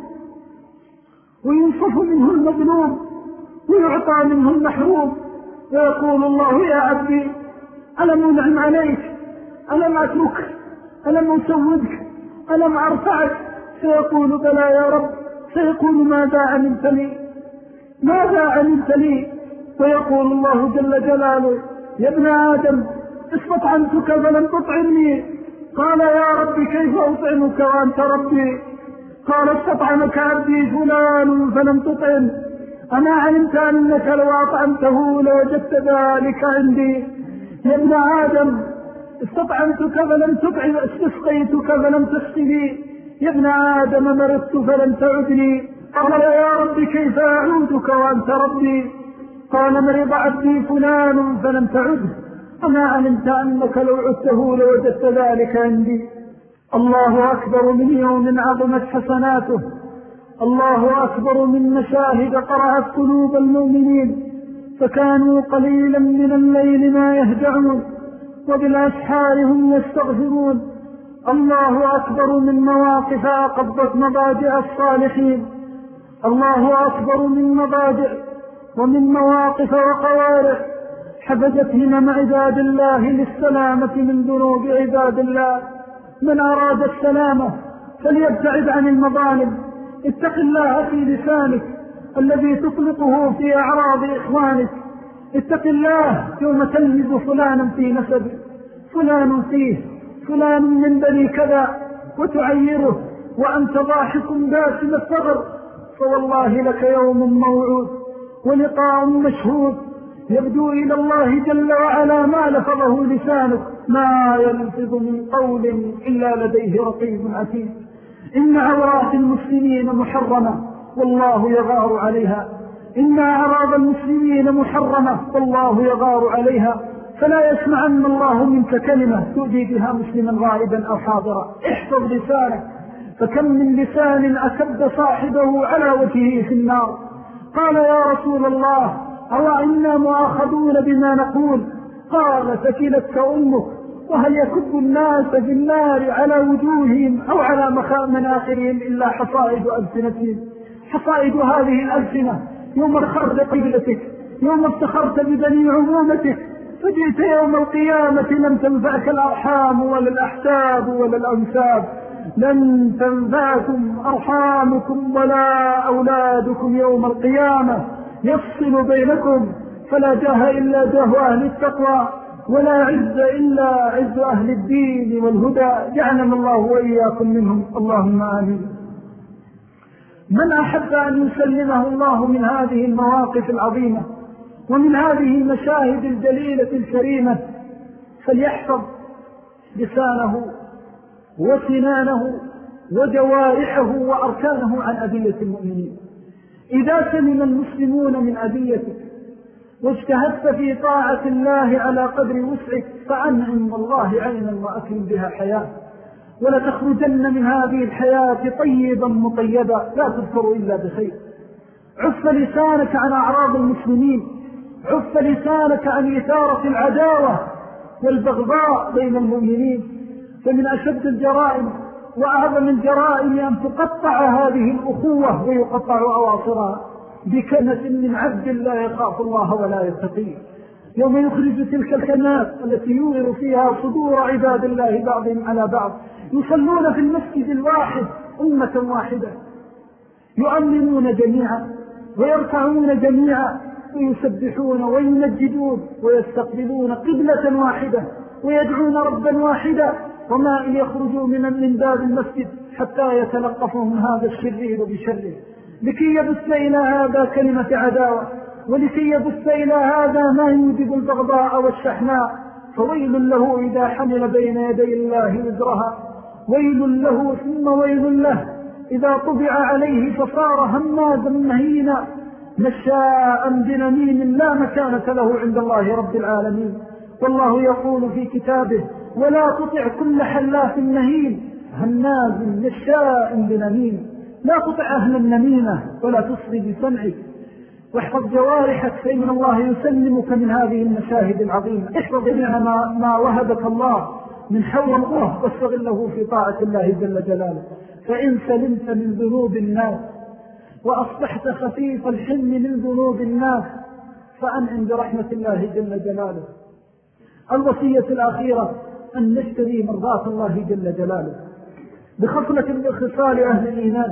وينصف منه المظلوم ويعطى منه المحروم، ويقول الله: يا عبدي ألم أنعم عليك، ألم أتركك، ألم أسودك، ألم أرفعك؟ سيقول: بلى يا رب. سيقول: ماذا عملت لي، ماذا عملت لي؟ ويقول الله جل جلاله: يا ابن آدم استطعمتك فلم تطعمني. قال: يا رب كيف أطعمك وأنت ربي؟ قال: استطعمك عبدي فلان فلم تطعم، أما علمت أنك لو أطعمته لوجدت ذلك عندي؟ يا ابن آدم استطعمتك فلم تطعم، استسقيتك فلم تسقني، يا ابن آدم مرضت فلم تعدني. قال: يا رب كيف أعودك وأنت ربي؟ قال: مرض عبدي فلان فلم تعده، أما علمت أنك لو عدته لوجدت ذلك عندي؟ الله أكبر من يوم عظمت حسناته، الله أكبر من مشاهد قرأت قلوب المؤمنين، فكانوا قليلا من الليل ما يهجعون وبالأسحار هم يستغفرون. الله أكبر من مواقف قبضت مضاجع الصالحين، الله أكبر من مضاجع ومن مواقف وقوارع حفظت همم عباد الله للسلامة من ذنوب عباد الله. من أراد السلامة فليبتعد عن المظالم، اتق الله في لسانك الذي تطلقه في أعراض إخوانك، اتق الله يوم تلمز فلانا في نسبه، فلان فيه، فلان من بني كذا، وتعيره وأنت ضاحك باسم الثغر، فوالله لك يوم موعود ولقاء مشهود، يبدو إلى الله جل وعلا ما لفظه لسانك، ما يلفظ من قول إلا لديه رقيب عتيد. إن عورات المسلمين محرمة والله يغار عليها، إن أعراض المسلمين محرمة والله يغار عليها، فلا يسمعن الله منك كلمة تؤذي بها مسلما غائبا أو حاضرا. احفظ لسانك، فكم من لسان أسب صاحبه على وجهه في النار. قال: يا رسول الله أو إنا مؤاخذون بما نقول؟ قال: ثكلتك أمك. وهل يكب الناس في النار على وجوههم أو على مناخرهم إلا حصائد ألسنتهم؟ حصائد هذه الألسنة يوم اخرت قبلتك، يوم افتخرت ببني عمومتك، فجئت يوم القيامة لم تنفعك الأرحام ولا الأحساب ولا الأنساب، لن تنفعكم أرحامكم ولا أولادكم يوم القيامة، يفصل بينكم، فلا جاه إلا جاه أهل التقوى، ولا عز إلا عز أهل الدين والهدى، جعلنا الله وإياكم منهم، اللهم آمين. من أحب أن يسلمه الله من هذه المواقف العظيمة ومن هذه المشاهد الجليلة الكريمة فليحفظ لسانه وسنانه وجوارحه وأركانه عن أذية المؤمنين. إذا سلم المسلمون من أذيتك واجتهدت في طاعة الله على قدر وسعك فأنعم الله عينا وأكرم بها حياة، ولتخرجن من هذه الحياة طيبا مطيبا لا تذكر إلا بخير. عف لسانك عن أعراض المسلمين، عف لسانك عن إثارة العداوة والبغضاء بين المؤمنين. فمن أشد الجرائم وأعظم الجرائم أن تقطع هذه الأخوة ويقطع أواصرها بكلمة من عبد لا يخاف الله ولا يتقي، يوم يخرج تلك الكلمات التي يوغر فيها صدور عباد الله بعضهم على بعض، يصلون في المسجد الواحد أمة واحدة، يؤمنون جميعا ويركعون جميعا ويسبحون ويمجدون ويستقبلون قبلة واحدة ويدعون ربا واحدا، وما إن يخرجوا من باب المسجد حتى يتلقفهم هذا الشرير بشره، لكي يبث إلى هذا كلمة عداوة، ولكي يبث إلى هذا ما يوجب البغضاء والشحناء. فويل له إذا حمل بين يدي الله وزرها، ويل له ثم ويل له إذا طبع عليه فصار همازا مهينا مشاء بنميم لا مكانة له عند الله رب العالمين. والله يقول في كتابه: ولا تطع كل حلاف مهين هماز مشاء بنميم. لا تطع أهل النميمة ولا تصغي بسمعك، واحفظ جوارحك فإن الله يسلمك من هذه المشاهد العظيمة. احفظ جميع ما وهبك الله من حول الله واستغله في طاعة الله جل جلاله، فإن سلمت من ذنوب الناس وأصبحت خفيف الحلم من ذنوب الناس فأنعم برحمة الله جل جلاله. الوصية الأخيرة أن نشتري مرضاة الله جل جلاله بخصلة من خصال أهل الإيمان،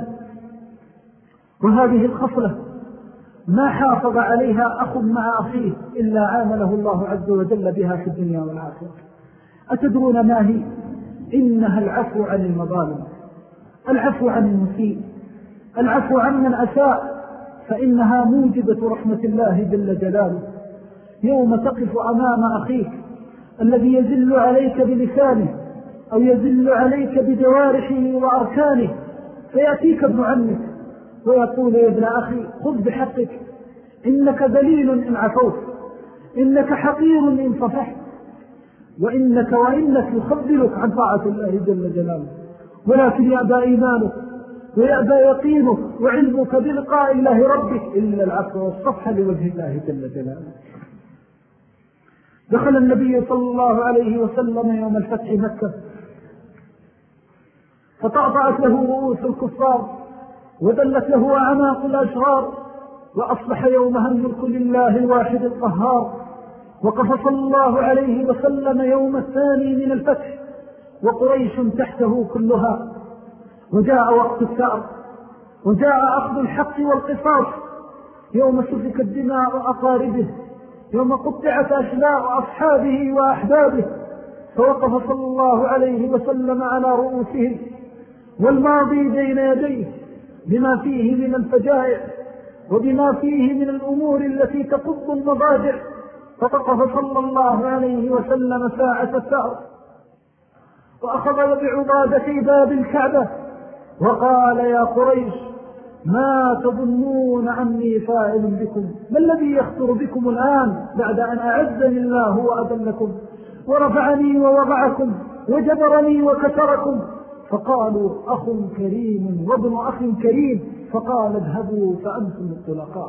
وهذه الخصلة ما حافظ عليها أخ مع أخيه إلا عامله الله عز وجل بها في الدنيا والآخرة. أتدرون ما هي؟ إنها العفو عن المظالم، العفو عن المسيء، العفو عن من أساء، فإنها موجبة رحمة الله جل جلاله. يوم تقف أمام أخيك الذي يزل عليك بلسانه أو يزل عليك بجوارحه وأركانه، فيأتيك ابن عمك ويقول: يا ابن أخي خذ بحقك، إنك ذليل إن عفوت، إنك حقير إن صفحت، وإنك يخذلك عن طاعة الله جل جلاله، ولكن يأبى إيمانك ويأبى يقينك وعلمك بلقاء الله ربك إلا العفو والصفح لوجه الله جل جلاله. دخل النبي صلى الله عليه وسلم يوم الفتح مكة فطأطأت له رؤوس الكفار وذلت له أعناق الأشرار، وأصبح يومها الملك لله الواحد القهار. وقف صلى الله عليه وسلم يوم الثاني من الفتح وقريش تحته كلها، وجاء وقت الثأر، وجاء أخذ الحق والقصاص، يوم سفكت دماء أقاربه، يوم قطعت أشلاء أصحابه وأحبابه. فوقف صلى الله عليه وسلم على رؤوسهم والماضي بين يديه بما فيه من الفجائع وبما فيه من الأمور التي تقض المضاجع. فوقف صلى الله عليه وسلم ساعة الثأر وأخذ بعضادة باب الكعبة وقال: يا قريش، ما تظنون عني فاعل بكم؟ ما الذي يخطر بكم الآن بعد أن أعزني الله وأذلكم ورفعني ووضعكم وجبرني وكسركم؟ فقالوا: أخ كريم وابن أخ كريم. فقال: اذهبوا فأنتم الطلقاء.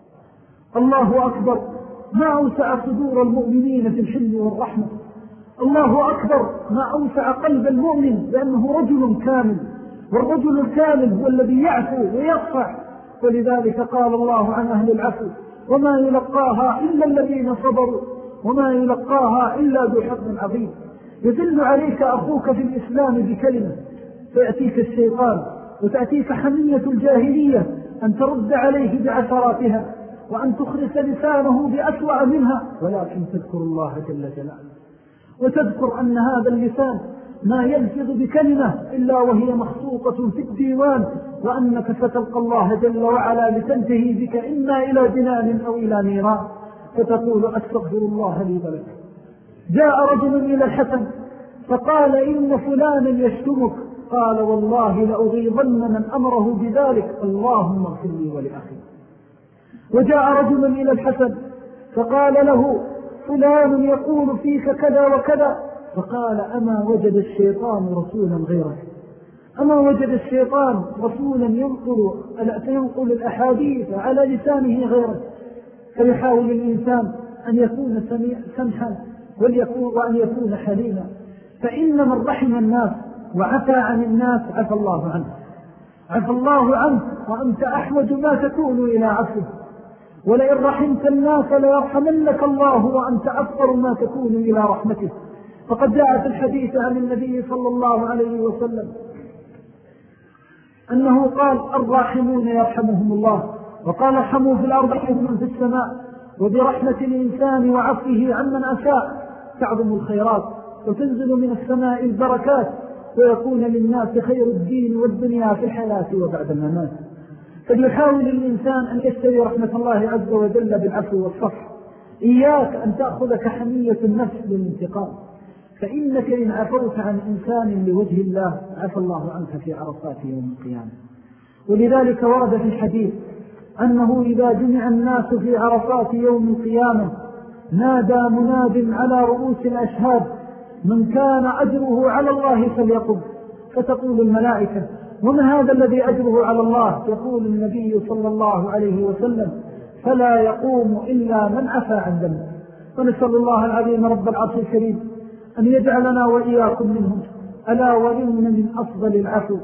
الله أكبر، ما أوسع صدور المؤمنين في الحلم والرحمة. الله أكبر، ما أوسع قلب المؤمن، لأنه رجل كامل، والرجل الكامل هو الذي يعفو ويصفح. ولذلك قال الله عن أهل العفو: وما يلقاها إلا الذين صبروا وما يلقاها إلا ذو حظ عظيم. يدل عليك أخوك في الإسلام بكلمة فيأتيك الشيطان وتأتيك حمية الجاهلية أن ترد عليه بعثراتها وأن تخرس لسانه بأسوأ منها، ولكن تذكر الله جل جلاله، وتذكر أن هذا اللسان ما يلفظ بكلمة إلا وهي مخصوصة في الديوان، وأنك ستلقى الله جل وعلا لتنتهي بك إما إلى جنان أو إلى نيران، فتقول: أستغفر الله لي ولك. جاء رجل إلى الحسن فقال: إن فلانا يشتمك. قال: والله لأغيظن من أمره بذلك، اللهم اغفر لي ولأخي. وجاء رجل إلى الحسن فقال له: فلان يقول فيك كذا وكذا. فقال: أما وجد الشيطان رسولا غيرك؟ أما وجد الشيطان رسولا ينقل الأحاديث على لسانه غيره، فيحاول الإنسان أن يكون سمحا وأن يكون حليما، فإن من رحم الناس وعفى عن الناس عفى الله عنه. عفى الله عنه وأنت أحوج ما تكون إلى عفوه، ولئن رحمت الناس ليرحمنك الله وأنت أفضل ما تكون إلى رحمته. فقد جاء في الحديث عن النبي صلى الله عليه وسلم أنه قال الراحمون يرحمهم الله، وقال ارحموا في الأرض يرحمكم في السماء. وبرحمة الإنسان وعفوه عمن أساء تعظم الخيرات وتنزل من السماء البركات، ويكون للناس خير الدين والدنيا في الحياة وبعد الممات. فليحاول الإنسان أن يشتري رحمة الله عز وجل بالعفو والصفح. إياك أن تأخذك حمية النفس بالانتقام، فإنك إن عفوت عن إنسان لوجه الله عفى الله عنك في عرصات يوم القيامة. ولذلك ورد في الحديث أنه إذا جمع الناس في عرصات يوم القيامة نادى مناد على رؤوس الأشهاد من كان أجره على الله فليقم، فتقول الملائكة وما هذا الذي أجره على الله؟ يقول النبي صلى الله عليه وسلم فلا يقوم إلا من عفى عن ذنبه. ونسأل الله العظيم رب العرش الكريم أن يجعلنا وإياكم منهم. ألا وإن من أفضل العفو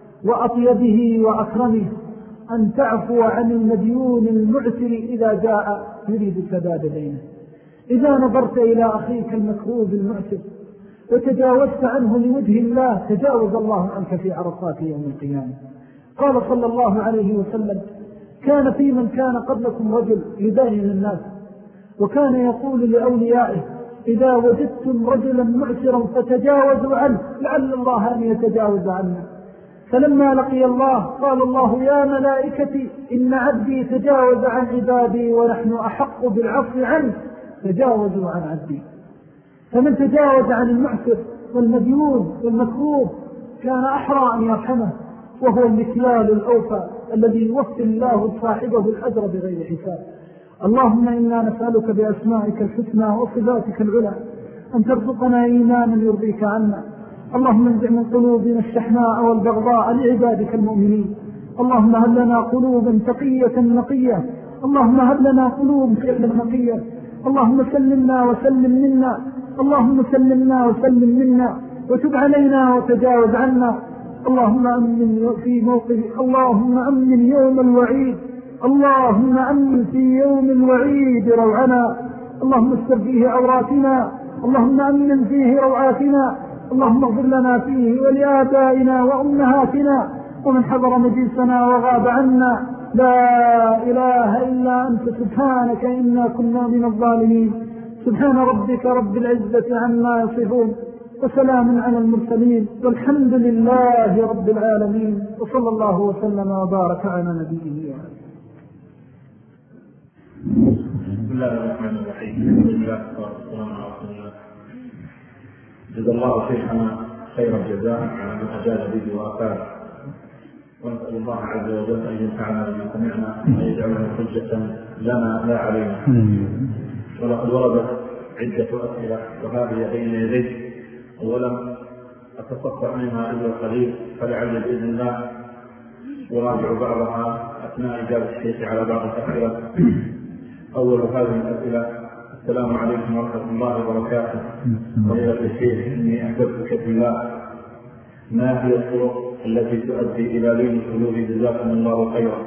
وأطيبه وأكرمه أن تعفو عن المديون المعسر إذا جاء يريد سداد دينه. إذا نظرت إلى أخيك المكروب المعسر وتجاوزت عنه لوجه الله تجاوز الله عنك في عرصات يوم القيامة. قال صلى الله عليه وسلم كان في من كان قبلكم رجل يداين الناس، وكان يقول لأوليائه إذا وجدتم رجلا معسرا فتجاوزوا عنه لعل الله أن يتجاوز عنه. فلما لقي الله قال الله يا ملائكتي إن عبدي تجاوز عن عبادي ونحن أحق بالعفو عنه تجاوزوا عن عبدي. فمن تجاوز عن المعسر والمديون والمكروب كان أحرى أن يرحمه، وهو المكيال الأوفى الذي يوفي الله صاحبه الأجر بغير حساب. اللهم إنا نسألك بأسمائك الحسنى وصفاتك العلى أن ترزقنا إيمانا يرضيك عنا. اللهم انزع من قلوبنا الشحناء والبغضاء لعبادك المؤمنين. اللهم هب لنا قلوبا تقية نقية، اللهم هب لنا قلوب نقية. اللهم سلمنا وسلم منا، اللهم سلمنا وسلم منا وتب علينا وتجاوز عنا. اللهم أمن في موقف، اللهم أمن يوم الوعيد، اللهم أمن في يوم الوعيد روعنا. اللهم استر فيه عوراتنا، اللهم أمن فيه روعاتنا. اللهم اغفر لنا فيه ولآبائنا وأمهاتنا ومن حضر مجلسنا وغاب عنا. لا إله إلا أنت سبحانك إنا كنا من الظالمين. سبحان ربك رب العزة عما يصفون وسلام على المرسلين والحمد لله رب العالمين، وصلى الله وسلم وبارك على نبيه وعلى. بسم الله الرحمن الرحيم. الحمد لله والسلام على رسول الله. جزا الله شيخنا خير الجزاء على ما أجاد به وأفاد، ونسأل الله عز وجل أن ينفعنا بما سمعنا وأن يجعلنا حجة لنا لا علينا. ولقد وردت عدة أسئلة وهذه بين يديك، ولم أتصفح منها إلا القليل، فلعل بإذن الله أراجع بعضها أثناء إجابة الشيخ على بعض الأسئلة. أول هذه الأسئلة: السلام عليكم ورحمة الله وبركاته. فضيلة الشيخ، إني أحببتك في الله، ما هي الطرق التي تؤدي إلى لين القلوب؟ جزاكم الله خيرا.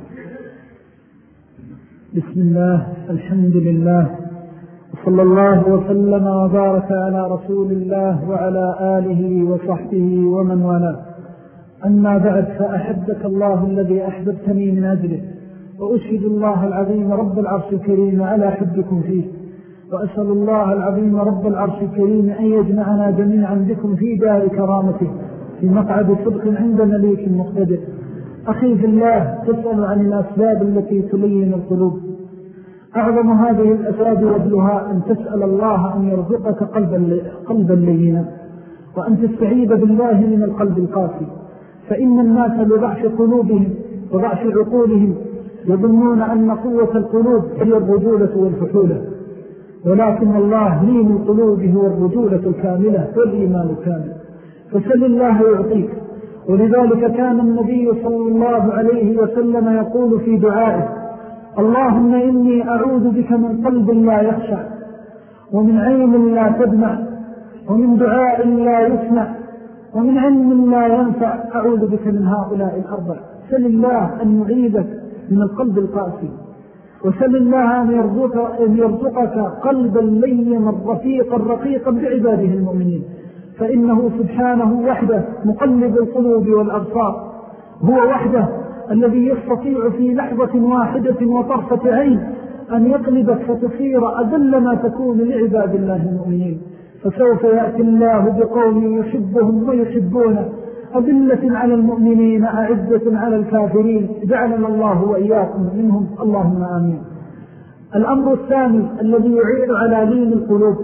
بسم الله، الحمد لله، وصلى الله وسلم وبارك على رسول الله وعلى آله وصحبه ومن والاه. أما بعد، فأحبك الله الذي أحببتني من أجله، وأشهد الله العظيم رب العرش الكريم على حبكم فيه، وأسأل الله العظيم رب العرش الكريم أن يجمعنا جميعا بكم في دار كرامته في مقعد صدق عند مليك مقتدر. أخي في الله، تسأل عن الأسباب التي تلين القلوب. أعظم هذه الأسباب وابلها أن تسأل الله أن يرزقك قلبا لينا، وأن تستعيذ بالله من القلب القاسي. فإن الناس لضعف قلوبهم وضعف عقولهم يظنون أن قوة القلوب هي الرجولة والفحولة، ولكن الله لين القلوب هو الرجولة الكاملة والإيمان الكامل. فسل الله يعطيك، ولذلك كان النبي صلى الله عليه وسلم يقول في دعائه: اللهم إني أعوذ بك من قلب لا يخشع، ومن عين لا تدمع، ومن دعاء لا يسمع، ومن علم لا ينفع، أعوذ بك من هؤلاء الأربع. سل الله أن يعيذك من القلب القاسي، وسل الله أن يرزقك قلبا لينا رفيقا رقيقا بعباده المؤمنين، فإنه سبحانه وحده مقلب القلوب والأبصار، هو وحده الذي يستطيع في لحظة واحدة وطرفة عين أن يقلبك فتصير أذل ما تكون لعباد الله المؤمنين. فسوف يأتي الله بقوم يحبهم ويحبونه، أذلة على المؤمنين أعزة على الكافرين، جعلنا الله وإياكم منهم، اللهم آمين. الأمر الثاني الذي يعين على لين القلوب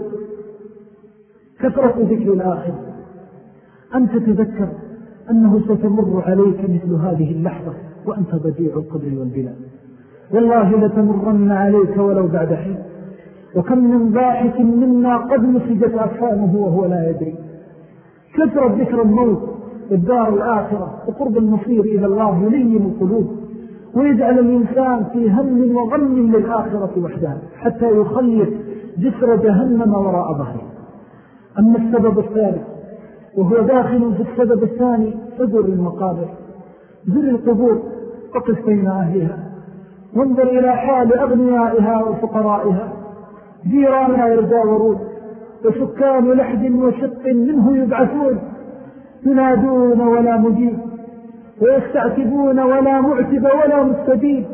كثرة ذكر الآخر. أن تتذكر أنه ستمر عليك مثل هذه اللحظة وأنت بديع القدر والبلاد، والله لتمرن عليك ولو بعد حين. وكم من ضاحك منا قد مسجت أفهامه وهو لا يدري. كثرة ذكر الموت والدار الآخرة وقرب المصير إلى الله يلين القلوب ويجعل الإنسان في هم وغم للآخرة وحدها حتى يخلف جسر جهنم وراء ظهره. أما السبب الثالث وهو داخل في السبب الثاني فزر المقابر، زر القبور وقف بين أهلها، وانظر إلى حال أغنيائها وفقرائها، جيرانها يتجاورون، وسكان لحد وشق منه يبعثون، ينادون ولا مجيب، ويستعتبون ولا معتب ولا مستجيب.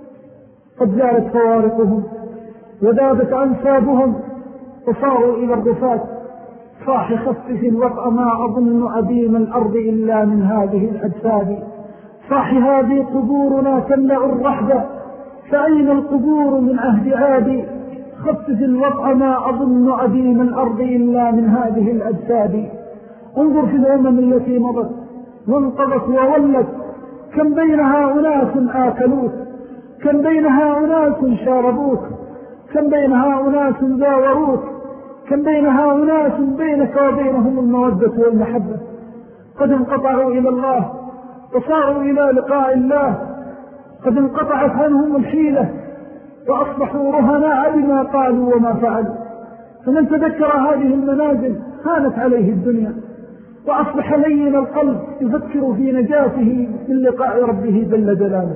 قد زالت فوارقهم وذابت أنسابهم وصاروا إلى الرفات. صاح خفف وطأ ما أظن أديم الأرض إلا من هذه الأجساد. صاح هذه قبورنا تملأ الرحبة، فأين القبور من عهد عادي؟ خفف الوطأ ما أظن أديم الأرض إلا من هذه الأجساد. انظر في الأمم التي مضت وانقضت وولت، كم بينها أناس آكلوك، كم بينها أناس شاربوك، كم بينها أناس زاوروك، كم بينها أناس بينك وبينهم المودة والمحبة. قد انقطعوا إلى الله وصاروا إلى لقاء الله، قد انقطعت عنهم الحيلة وأصبحوا رهناء بما قالوا وما فعلوا. فمن تذكر هذه المنازل هانت عليه الدنيا وأصبح لين القلب يفكر في نجاته من لقاء ربه جل جلاله.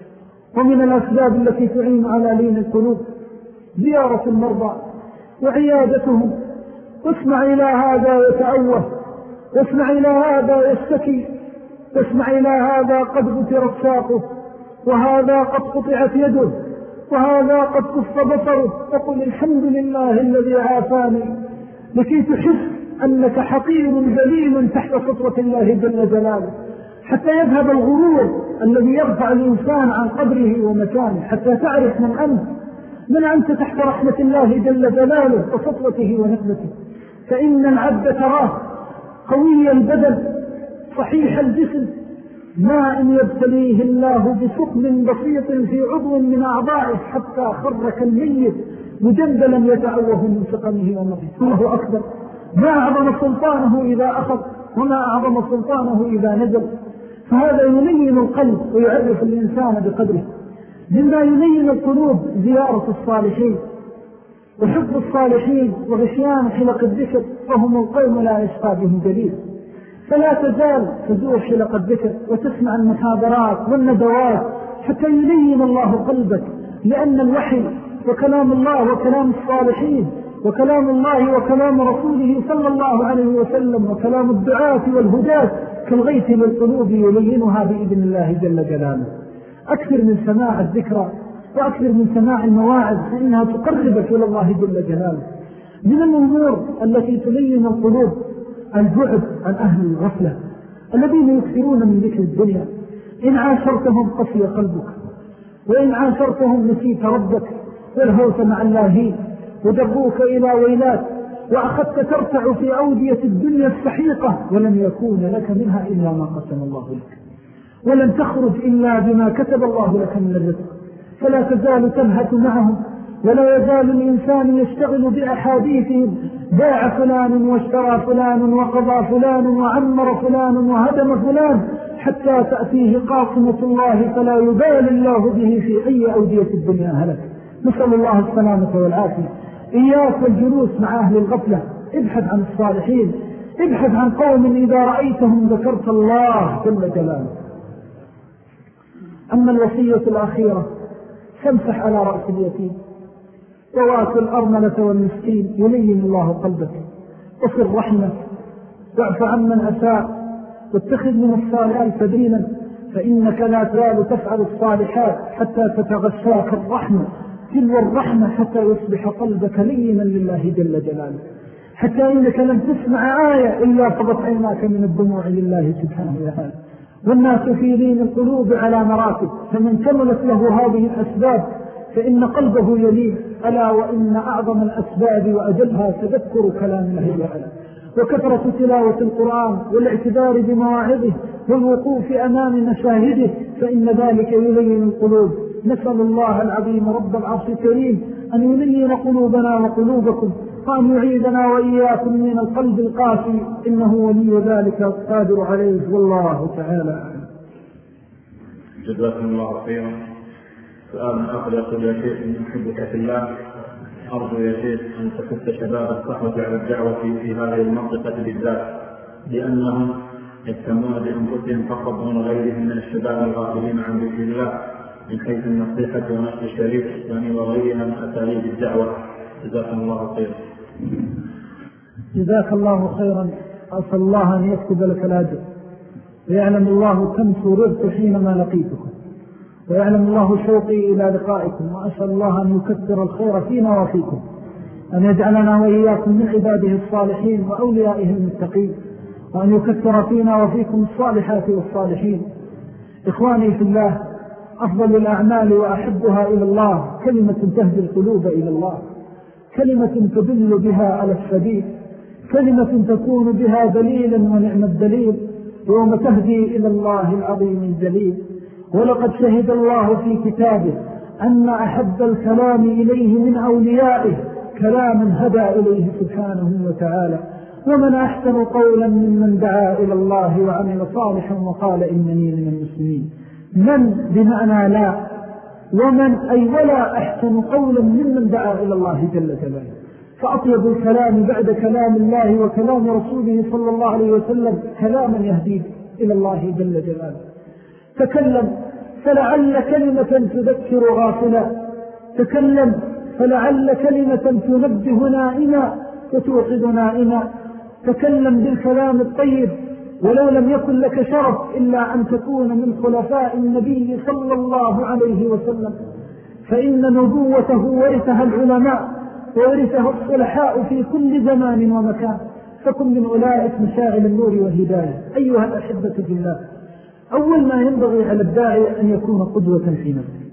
ومن الأسباب التي تعين على لين القلوب زيارة المرضى وعيادتهم. واسمع إلى هذا يتأوه، واسمع إلى هذا يستكي، واسمع إلى هذا قد غترت ساقه، وهذا قد قطعت يده، وهذا قد كف بصره، وقل الحمد لله الذي عافاني، لكي تحس أنك حقير ذليل تحت سطوة الله جل جلاله، حتى يذهب الغرور الذي يرفع الإنسان عن قدره ومكانه، حتى تعرف من أنت تحت رحمة الله جل جلاله وسطوته ونقمته. فإن العبد تراه قوي البدن صحيح الجسم، ما إن يبتليه الله بسقم بسيط في عضو من أعضائه حتى خر كالميت مجندلا يتعوه من سقمه ومرضه. الله أكبر، ما أعظم سلطانه إذا أخذ وما أعظم سلطانه إذا نزل. فهذا يلين القلب ويعرف الإنسان بقدره. مما يلين القلوب زيارة الصالحين وحب الصالحين وغشيان حلق الذكر، فهم القوم لا يشقى بهم دليل. فلا تزال تزور حلق الذكر وتسمع المحاضرات والندوات حتى يلين الله قلبك، لأن الوحي وكلام الله وكلام الصالحين وكلام الله وكلام رسوله صلى الله عليه وسلم وكلام الدعاة والهداة كالغيث للقلوب يلينها بإذن الله جل جلاله. أكثر من سماع الذكرى وأكثر من سماع المواعظ، فإنها تقربك إلى الله جل جلاله. من الأمور التي تلين القلوب البعد عن أهل الغفلة الذين يكثرون من ذكر الدنيا. إن عاشرتهم قسي قلبك، وإن عاشرتهم نسيت ربك والهوت مع اللاهين، ودبوك إلى ويلات، وأخذت ترتع في أودية الدنيا السحيقة، ولم يكون لك منها إلا ما قسم الله لك، ولن تخرج إلا بما كتب الله لك من الرزق. فلا تزال تلهث معهم، ولا يزال الإنسان يشتغل بأحاديثهم باع فلان واشترى فلان وقضى فلان وعمر فلان وهدم فلان حتى تأتيه قاصمة الله فلا يبال الله به في أي أودية الدنيا هلك. نسأل الله السلامة والعافية. إياك والجلوس مع أهل الغفلة، ابحث عن الصالحين، ابحث عن قوم إذا رأيتهم ذكرت الله جل جلاله. أما الوصية الأخيرة فامسح على رأس اليتيم ووات الأرملة والمسكين يلين الله قلبك، وصل رحمك، واعف عمن أساء، واتخذ من الصالحات سبيلا، فإنك لا تزال تفعل الصالحات حتى تتغشاك الرحمة تلو الرحمة حتى يصبح قلبك لينا لله جل جلاله، حتى إنك لم تسمع آية إلا فضت عيناك من الدموع لله سبحانه وتعالى. والناس في لين القلوب على مراتب، فمن كملت له هذه الأسباب فإن قلبه يلين. ألا وإن أعظم الأسباب وأجلها تذكر كلام الله تعالى، وكثرة تلاوة القرآن والاعتبار بمواعظه والوقوف أمام مشاهده، فإن ذلك يلين القلوب. نسأل الله العظيم رب العرش الكريم أن يلين قلوبنا وقلوبكم، وأن يعيدنا وإياكم من القلب القاسي، إنه ولي ذلك القادر عليه، والله تعالى. جزاكم الله خيرا. سؤال آخر يقول: يا شيخ إن أحبك في الله، أرجو يا شيخ أن تكف شباب الصحوة على الدعوة في هذه المنطقة بالذات، لأنهم يهتمون بأنفسهم فقط دون غيرهم من الشباب الغافلين عن ذكر الله من حيث النصيحة ونشر الشريف الإسلامي وغيرها من أساليب الدعوة. جزاكم الله خيرا. جزاك الله خيرا. أسأل الله أن يكتب لك الأجر، ويعلم الله كم سررت حينما لقيتكم، ويعلم الله شوقي إلى لقائكم، وأسأل الله أن يكثر الخير فينا وفيكم، أن يجعلنا وإياكم من عباده الصالحين وأوليائه المتقين، وأن يكثر فينا وفيكم الصالحات والصالحين. إخواني في الله، أفضل الأعمال وأحبها إلى الله كلمة تهدي القلوب إلى الله، كلمة تدل بها على السبيل، كلمة تكون بها دليلا ونعم الدليل يوم تهدي إلى الله العظيم الجليل. ولقد شهد الله في كتابه أن أحب الكلام إليه من أوليائه كلاما هدى إليه سبحانه وتعالى. ومن أحسن قولا ممن دعا إلى الله وعمل صالحا وقال إنني من المسلمين. من بمعنى لا، ومن أي ولا أحسن قولا ممن دعا إلى الله جل جلاله. فأطيب الكلام بعد كلام الله وكلام رسوله صلى الله عليه وسلم كلاما يهدي إلى الله جل جلاله. تكلم فلعل كلمة تذكر غافلا، تكلم فلعل كلمة تنبه نائما وتوقظ نائما. تكلم بالكلام الطيب ولو لم يكن لك شرف إلا أن تكون من خلفاء النبي صلى الله عليه وسلم، فإن نبوته ورثها العلماء وورثها الصلحاء في كل زمان ومكان، فكن من أولئك مشاعل النور والهداية. أيها الأحبة في الله، أول ما ينبغي على الداعي أن يكون قدوة في نفسه.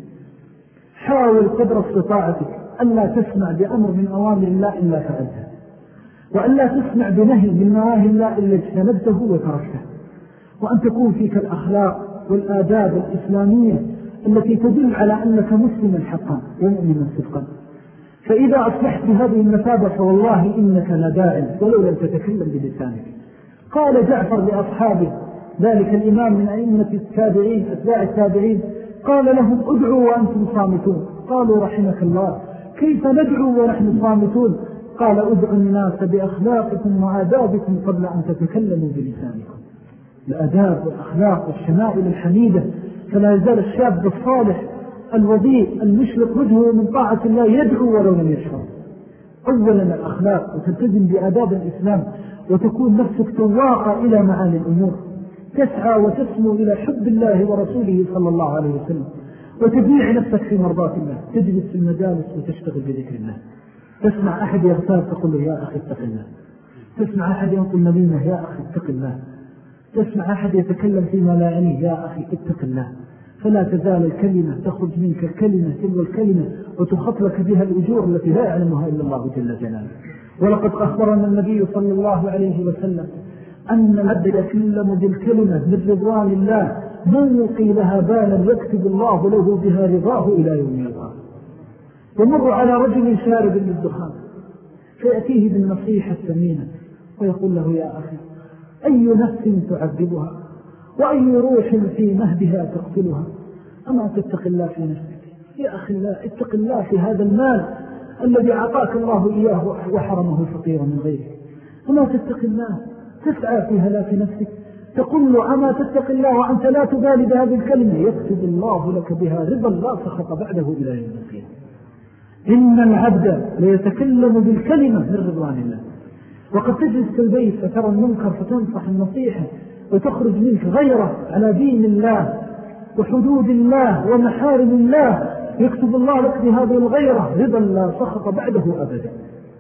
حاول قدر استطاعتك ألا تسمع بأمر من أوامر الله إلا فعلتها، وألا تسمع بنهي من نواهي الله إلا اجتنبته وتركته، وأن تكون فيك الأخلاق والآداب الإسلامية التي تدل على أنك مسلما حقا ومؤمنا صدقا. فإذا أصبحت بهذه المثابة فوالله إنك لداعٍ ولو لم تتكلم بلسانك. قال جعفر لأصحابه، ذلك الإمام من أئمة التابعين أتباع التابعين، قال لهم: ادعوا وأنتم صامتون. قالوا: رحمك الله، كيف ندعو ونحن صامتون؟ قال: ادعوا الناس بأخلاقكم وآدابكم قبل أن تتكلموا بلسانكم. الأداب والأخلاق والشمائل الحميدة. فلا يزال الشاب الصالح الوضيء المشرق وجهه من طاعة الله يدعو ولو لم يشعر. أولا الأخلاق، وتلتزم بآداب الإسلام، وتكون نفسك تواقع إلى معاني الأمور، تسعى وتسمو إلى حب الله ورسوله صلى الله عليه وسلم، وتبيع نفسك في مرضات الله. تجلس في المجالس وتشتغل بذكر الله. تسمع أحد يغتاب تقول له: يا أخي اتق الله. تسمع أحد ينقل نميمة: يا أخي اتق الله. تسمع أحد يتكلم فيما لا يعنيه: يا أخي اتق الله. فلا تزال الكلمة تخرج منك الكلمة تلو الكلمة وتخط لك بها الأجور التي لا يعلمها إلا الله جل جلاله. ولقد أخبرنا النبي صلى الله عليه وسلم أن العبد يتكلم بالكلمة من رضوان الله من يلقي لها بالا يكتب الله له بها رضاه إلى يوم يلقاه. ومر على رجل شارب للدخان فيأتيه بالنصيحة الثمينة ويقول له: يا أخي، أي نفس تعذبها وأي روح في مهدها تقتلها؟ أما تتق الله في نفسك يا أخي؟ لا، اتق الله في هذا المال الذي أعطاك الله إياه وحرمه فقيرا من غيره. أما تتق الله تسعى في هلاك نفسك؟ تقول له: أما تتق الله وأنت لا تبالي بهذه الكلمة؟ يكتب الله لك بها رضا لا سخط بعده إلى يوم القيامة. إن العبد ليتكلم بالكلمة من رضوان الله. وقد تجلس في البيت فترى المنكر فتنصح النصيحة وتخرج منك غيره على دين الله وحدود الله ومحارم الله، يكتب الله لك بهذه الغيرة رضا لا سخط بعده أبدا.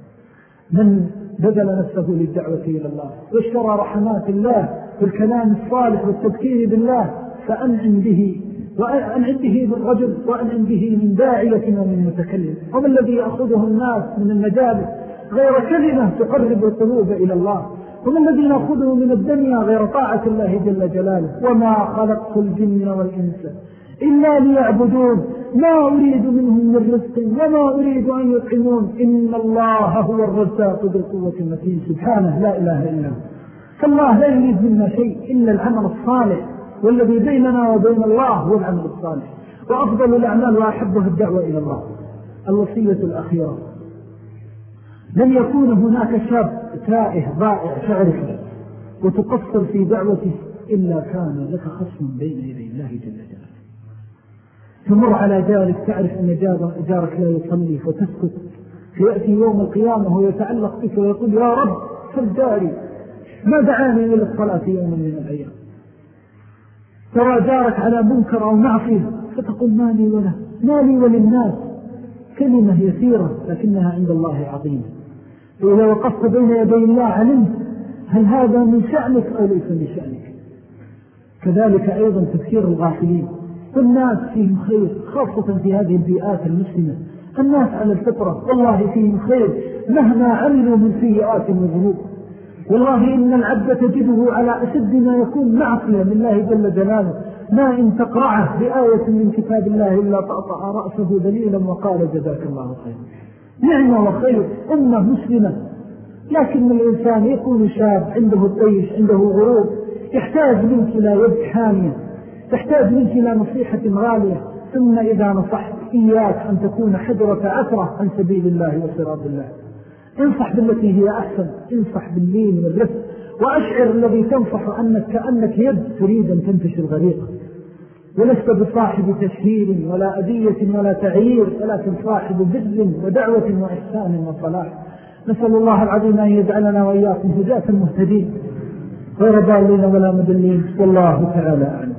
من بذل نفسه للدعوة إلى الله واشترى رحمات الله بالكلام الصالح والتذكير بالله فأنعم به، وأنعم به بالرجل، وأنعم به من داعية ومن متكلم. وما الذي يأخذه الناس من المجالس غير كلمة تقرب القلوب إلى الله؟ وما الذي نأخذه من الدنيا غير طاعة الله جل جلاله؟ وما خلقت الجن والإنس إلا ليعبدون ما أريد منهم من رزق وما أريد أن يطعمون إن الله هو الرزاق ذو القوة المتين. سبحانه لا إله إلا هو. فالله لا يريد منا شيء إلا العمل الصالح، والذي بيننا وبين الله هو العمل الصالح. وأفضل الأعمال وأحبها الدعوة إلى الله. الوصية الأخيرة: لن يكون هناك شاب تائه ضائع تعرفه وتقصر في دعوته إلا كان لك خصم بين يدي الله جل جلاله. تمر على ذلك تعرف أن جارك لا يصلي فتسكت، فيأتي يوم القيامة ويتعلق بك ويقول: يا رب فالداري ما دعاني إلى الصلاة يوما من الأيام. ترى جارك على منكر أو معصية فتقول: ما لي وله، ما لي وللناس. كلمة يسيرة لكنها عند الله عظيمة. وإذا وقفت بين يدي الله علمت هل هذا من شأنك أو ليس من شأنك. كذلك أيضا تذكير الغافلين. والناس فيهم خير، خاصة في هذه البيئات المسلمة. الناس على الفطرة والله فيهم خير مهما عملوا من سيئات وذنوب. والله إن العبد تجده على أشد ما يكون معصية لله جل جلاله، ما إن تقرعه بآية من كتاب الله إلا طأطأ رأسه دليلا وقال: جزاك الله خير. نعمة وخير أمة مسلمة. لكن الإنسان يكون شاب عنده الطيش، عنده غروب، يحتاج منك إلى يد حامية، تحتاج منك إلى نصيحة غالية. ثم إذا نصحت إياك أن تكون حجرة أثرة عن سبيل الله وصراط الله. انصح بالتي هي أحسن، انصح باللين والرفق، وأشعر الذي تنصح أنك كأنك يد تريد أن تنتشر غريقا، ولست بصاحب تشهير ولا أذية ولا تعيير، ولكن صاحب بر ودعوة وإحسان وصلاح. نسأل الله العظيم أن يجعلنا وإياكم هداة مهتدين غير ضالين ولا مضلين، والله تعالى أعلم.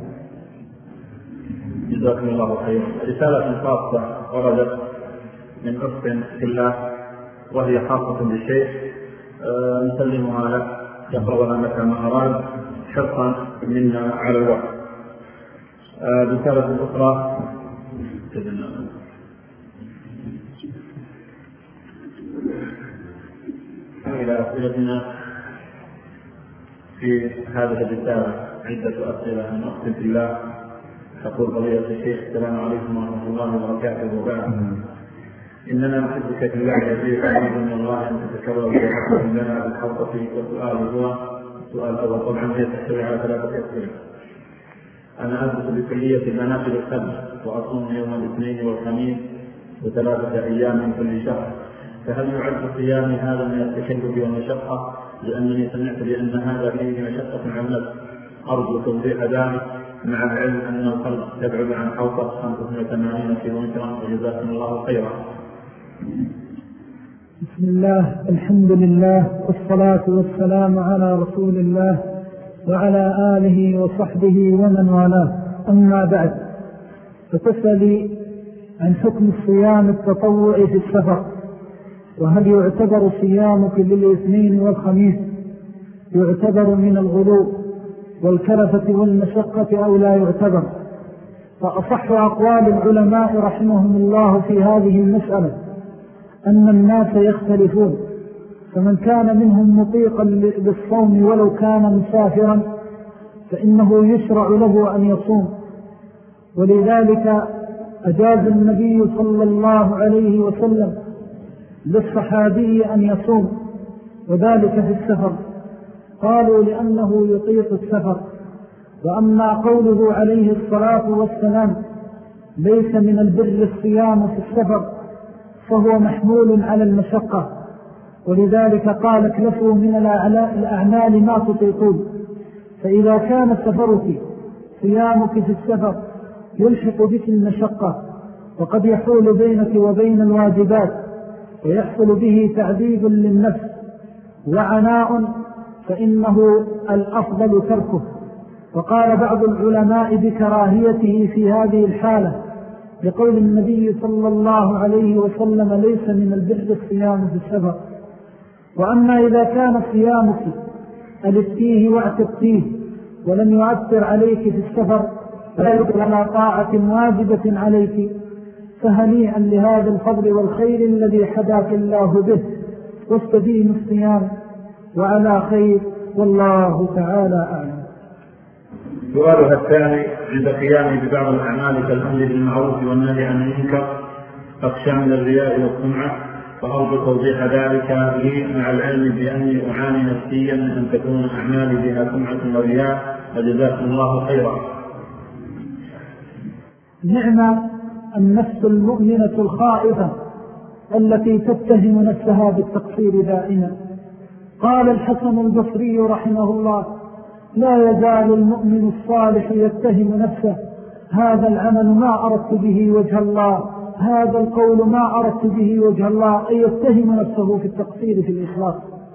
جزاكم الله خيرا. رسالة خاصة وردت من أخت في الله وهي خاصة بالشيخ، نسلمها لك يقرأها متى ما أراد حرصا منا على الوقت. رسالة أخرى إلى أسئلتنا في هذه الرسالة عدة أسئلة من أخت في الله. تقول فضيلة الشيخ: السلام عليكم ورحمة الله وبركاته. وبعد، إننا نحبك في الله كثير، أريد من الله أن تتكرر بحق لنا بالحلقة. والسؤال هو السؤال الأول، طبعا هي تحتوي على 3 أسئلة. أنا أدرس بكلية المناقب الخمس وأصوم يوم الاثنين والخميس و3 أيام من كل شهر، فهل يعد صيامي هذا من التكلف والمشقة؟ لأنني سمعت بأن هذا فيه مشقة على النفس. أرجو توضيح ذلك، مع العلم أن القلب يبعد عن حوضة 85 كيلومترا، وجزاكم الله خيرا. بسم الله، الحمد لله، والصلاة والسلام على رسول الله وعلى آله وصحبه ومن والاه. أما بعد، فتسألي عن حكم الصيام التطوعي في السفر، وهل يعتبر صيامك للاثنين والخميس يعتبر من الغلو والكلفة والمشقة أو لا يعتبر؟ فأصح أقوال العلماء رحمهم الله في هذه المسألة أن الناس يختلفون، فمن كان منهم مطيقا للصوم ولو كان مسافرا فإنه يشرع له أن يصوم، ولذلك أجاز النبي صلى الله عليه وسلم للصحابي أن يصوم وذلك في السفر؟ قالوا لأنه يطيق السفر. وأما قوله عليه الصلاة والسلام ليس من البر الصيام في السفر فهو محمول على المشقة، ولذلك قال اكلفوا من الأعمال ما تطيقون. فإذا كان سفرك صيامك في السفر يلحق بك المشقة وقد يحول بينك وبين الواجبات ويحصل به تعذيب للنفس وعناء فإنه الأفضل تركه. وقال بعض العلماء بكراهيته في هذه الحالة لقول النبي صلى الله عليه وسلم ليس من البر الصيام في السفر. وأما إذا كان صيامك ألفتيه واعتقتيه ولم يؤثر عليك في السفر فلا يدل على طاعة واجبة عليك فهنيئا لهذا الفضل والخير الذي حداك الله به، واستدين الصيام وعلى خير والله تعالى أعلم. سؤالها الثاني: عند قيامي ببعض الأعمال كالأمر بالمعروف والنهي عن المنكر أخشى من الرياء والسمعة، فأرجو توضيح ذلك لي مع العلم بأني أعاني نفسيا من أن تكون أعمالي بها سمعة ورياء، وجزاكم الله خيرا. نعم النفس المؤمنة الخائفة التي تتهم نفسها بالتقصير دائما. قال الحسن البصري رحمه الله: لا يزال المؤمن الصالح يتهم نفسه: هذا العمل ما أردت به وجه الله، هذا القول ما أردت به وجه الله، أي يتهم نفسه في التقصير في الإخلاص.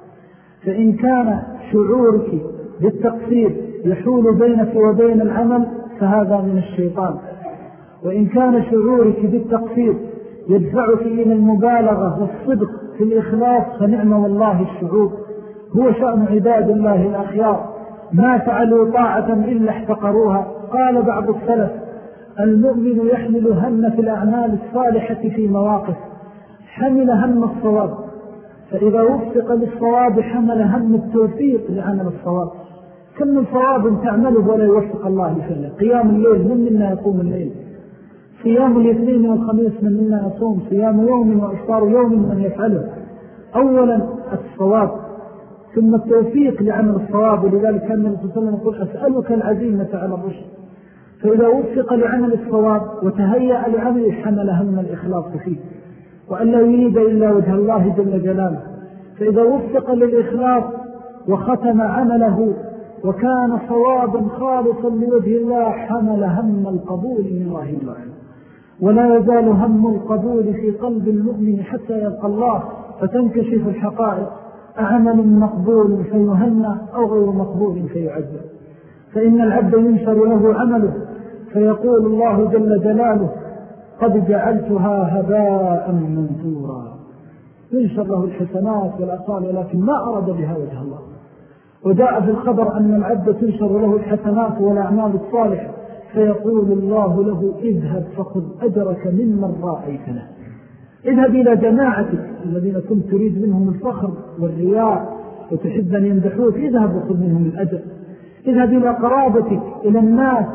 فإن كان شعورك بالتقصير يحول بينك وبين العمل فهذا من الشيطان، وإن كان شعورك بالتقصير يدفعك إلى المبالغة والصدق في الإخلاص فنعم والله الشعور. هو شأن عباد الله الأخيار ما فعلوا طاعة إلا احتقروها. قال بعض السلف: المؤمن يحمل هم في الأعمال الصالحة في مواقف، حمل هم الصواب، فإذا وفق للصواب حمل هم التوفيق لعمل الصواب. كم من صواب تعمله ولا يوفق الله فيه. قيام الليل من منا يقوم الليل، صيام الاثنين والخميس من منا يصوم، صيام يوم وإفطار يوم من يفعله. أولا الصواب ثم التوفيق لعمل الصواب، ولذلك كان النبي صلى الله عليه وسلم يقول: أسألك العزيمة على الرشد. فإذا وفق لعمل الصواب وتهيأ لعمل حمل هم الإخلاص فيه وأن لا يريد إلا وجه الله جل جلاله. فإذا وفق للإخلاص وختم عمله وكان صوابا خالصا لوجه الله حمل هم القبول من الله تعالى. ولا يزال هم القبول في قلب المؤمن حتى يلقى الله فتنكشف الحقائق: أعمل مقبول فيهنى أو غير مقبول فيعذب. فإن العبد ينشر له عمله فيقول الله جل جلاله: قد جعلتها هباء منثورا. ينشر له الحسنات والأقال لكن ما أراد بها وجه الله. وجاء في الخبر أن العبد تنشر له الحسنات والأعمال الصالحة فيقول الله له: اذهب فخذ أجرك ممن رأيت له. اذهب إلى جماعتك الذين كنت تريد منهم الفخر والرياء وتحب أن يمدحوك، اذهب وخذ منهم الأجر. اذهب إلى قرابتك، إلى الناس،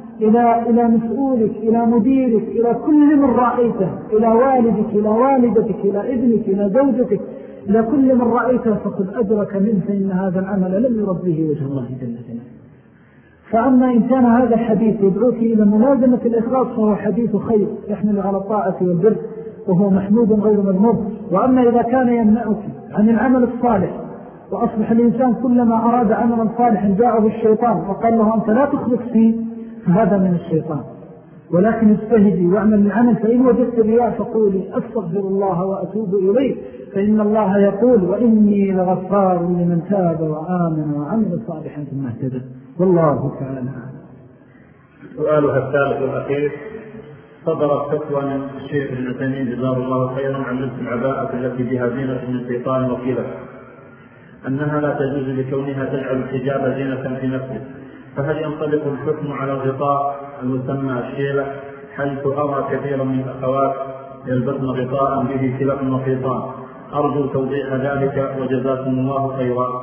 إلى مسؤولك، إلى مديرك، إلى كل من رأيته، إلى والدك، إلى والدتك، إلى ابنك، إلى زوجتك، إلى كل من رأيته فخذ أجرك منه، فإن هذا العمل لم يرد به وجه الله جل جلاله. فأما إن كان هذا الحديث يدعوك إلى ملازمة الإخلاص فهو حديث خير يحمل على الطاعة والبر وهو محمود غير مذموم. وأما إذا كان يمنعك عن العمل الصالح وأصبح الإنسان كلما أراد عملا صالحا جاءه الشيطان وقال له: أنت لا تخلص فيه، فهذا من الشيطان. ولكن استهدي واعمل العمل، فإن وجدت الرياء فقولي: أستغفر الله وأتوب إليه، فإن الله يقول: وإني لغفار لمن تاب وآمن وعمل صالحا ثم اهتدى. والله تعالى. سؤالها الثالث والأخير: صدرت فتوى من الشيخ ابن عثيمين جزاه الله خيرا عن لبس العباءة التي بها زينة من الشيطان وكيله أنها لا تجوز لكونها تجعل الحجاب زينة في نفسه، فهل ينطلق الحكم على الغطاء المسمى الشيلة، حيث أرى كثيرا من الأخوات يلبسن غطاء به كلق وخيطان؟ أرجو توضيح ذلك وجزاكم الله خيرا.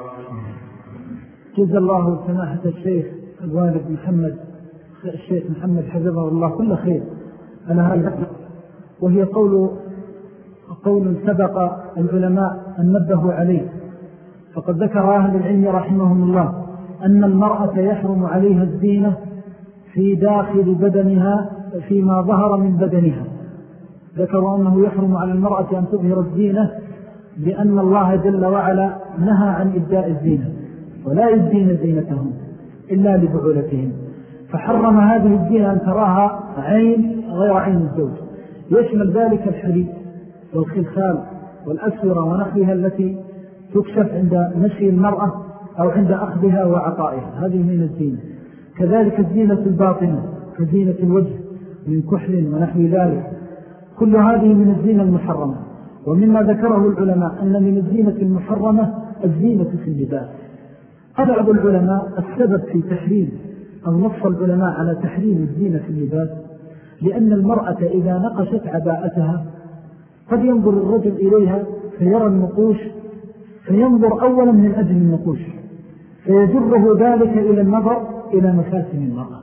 جزا الله سماحة الشيخ الوالد محمد الشيخ محمد حفظه الله كل خير على هذا، وهي قول سبق العلماء أن نبهوا عليه، فقد ذكر أهل العلم رحمهم الله أن المرأة يحرم عليها الزينة في داخل بدنها فيما ظهر من بدنها. ذكروا أنه يحرم على المرأة أن تظهر الزينة لأن الله جل وعلا نهى عن إبداء الزينة، ولا يبدين زينتهم إلا لبعولتهم، فحرم هذه الزينة أن تراها عين غير عين الزوج. يشمل ذلك الحلي والخلخال والأسورة ونحوها التي تكشف عند مشي المرأة أو عند أخذها وعطائها، هذه من الزينة. كذلك الزينة الباطنة كزينة الوجه من كحل ونحو ذلك، كل هذه من الزينة المحرمة. ومما ذكره العلماء أن من الزينة المحرمة الزينة في اللباس. قال بعض العلماء السبب في تحريم أو نص العلماء على تحريم الزينة في اللباس لأن المرأة إذا نقشت عباءتها قد ينظر الرجل إليها فيرى النقوش، فينظر أولا من أجل النقوش، فيجره ذلك إلى النظر إلى مفاسن المرأة.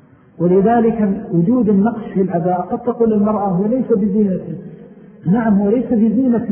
ولذلك وجود النقش في العباءة قد تقول المرأة هو ليس بزينة، نعم هو ليس بزينة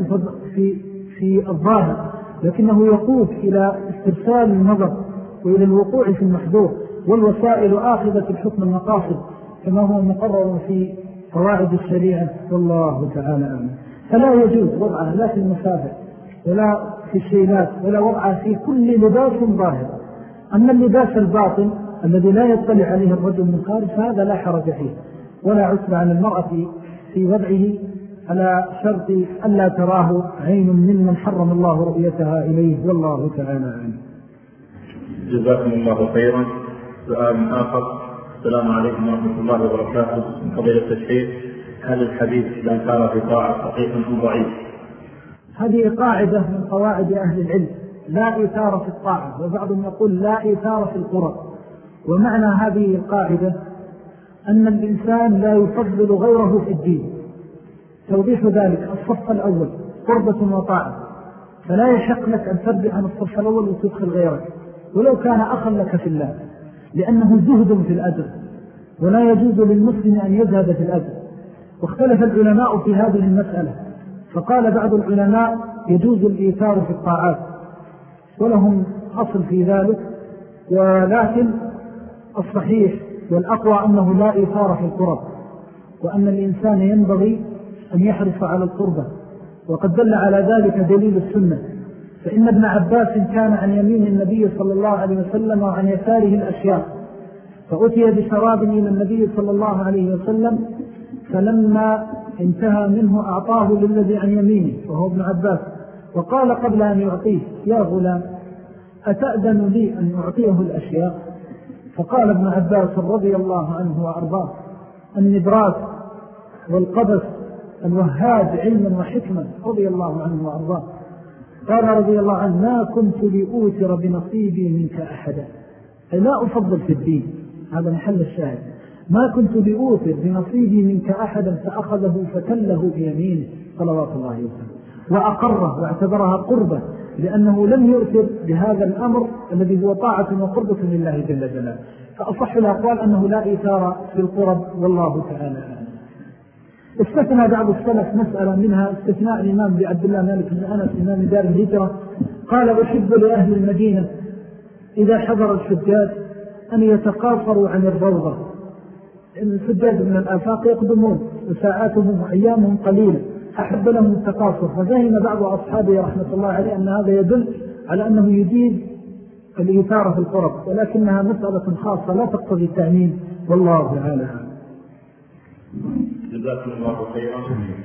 في الظاهر، لكنه يقود إلى استرسال النظر وإلى الوقوع في المحظور، والوسائل آخذة الحكم المقاصد كما هو مقرر في قواعد الشريعة والله تعالى أعلم. فلا يجوز وضعها لا في المسافر ولا في الشيلات ولا وضعها في كل لباس ظاهر. أما اللباس الباطن الذي لا يطلع عليه الرجل من خارج فهذا لا حرج فيه ولا عسر على المرأة في وضعه على شرط ألا تراه عين ممن حرم الله رؤيتها إليه والله تعالى أعلم. جزاكم الله خيرا. سؤال آخر. السلام عليكم ورحمة الله وبركاته. فضيلة الشيخ، هل الحديث لا كان في طاعة صحيح أم ضعيف؟ هذه قاعدة من قواعد أهل العلم، لا إثارة في الطاعة، وبعضهم يقول لا إثارة في القرب. ومعنى هذه القاعدة أن الإنسان لا يفضل غيره في الدين. توضيح ذلك الصف الأول قربة وطاعة، فلا يشق لك أن ترجع عن الصف الأول وتدخل غيرك ولو كان أخا لك في الله، لأنه زهد في الأجر ولا يجوز للمسلم أن يزهد في الأجر. واختلف العلماء في هذه المسألة، فقال بعض العلماء يجوز الإيثار في الطاعات ولهم أصل في ذلك، ولكن الصحيح والأقوى أنه لا إيثار في القرب، وأن الإنسان ينبغي أن يحرص على القربة. وقد دل على ذلك دليل السنة، فإن ابن عباس كان عن يمين النبي صلى الله عليه وسلم وعن يساره الأشياء، فأتي بشراب إلى النبي صلى الله عليه وسلم، فلما انتهى منه أعطاه للذي عن يمينه وهو ابن عباس، وقال قبل أن يعطيه: يا غلام أتأذن لي أن أعطيه الأشياء؟ فقال ابن عباس رضي الله عنه وأرضاه: النبراس والقبس الوهاد علما وحكما رضي الله عنه وأرضاه. قال رضي الله عنه: ما كنت لأوتر بنصيبي منك أحدا، أي لا أفضل في الدين، هذا محل الشاهد. ما كنت لأوتر بنصيبي منك أحدا، فأخذه فتله بيمينه صلوات الله وسلم، وأقره واعتبرها قربة، لأنه لم يؤثر بهذا الأمر الذي هو طاعة وقربة لله جل جلاله. فأصح الأقوال أنه لا إيثار في القرب والله تعالى أعلم. استثنى بعض السلف مسألة، منها استثناء الإمام عبد الله مالك بن أنس إمام دار الهجرة، قال: أحب لأهل المدينة إذا حضر الحجاج أن يتقاصروا عن الروضة. الحجاج من الآفاق يقدمون وساعاتهم وأيامهم قليلة، أحب لهم التقاصر. ففهم بعض أصحابه رحمة الله عليه أن هذا يدل على أنه يجيز الإيثار في القرب، ولكنها مسألة خاصة لا تقتضي التعميم والله تعالى أعلم. جزاكم الله خيرا.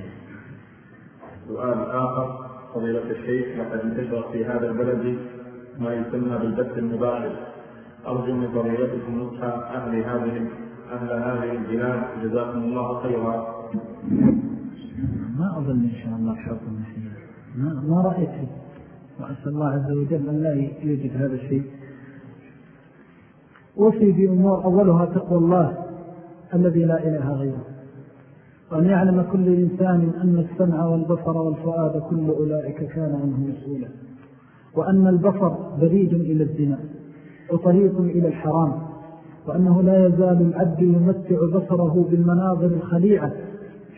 سؤال آخر. فضيلة الشيخ، لقد انتشر في هذا البلد ما يسمى بالبث المباشر، أرجو من فضيلتكم نصح أهل هذه البلاد جزاكم الله خيرا. ما أظن إن شاء الله حكم ما رأيت فيه، وأسأل الله عز وجل أن لا يوجد هذا الشيء. وفي بأمور أولها تقوى الله الذي لا إله غيره، وأن يعلم كل إنسان أن السمع والبصر والفؤاد كل أولئك كان عنه مسؤولا، وأن البصر بريد إلى الزنا وطريق إلى الحرام، وأنه لا يزال العبد يمتع بصره بالمناظر الخليعة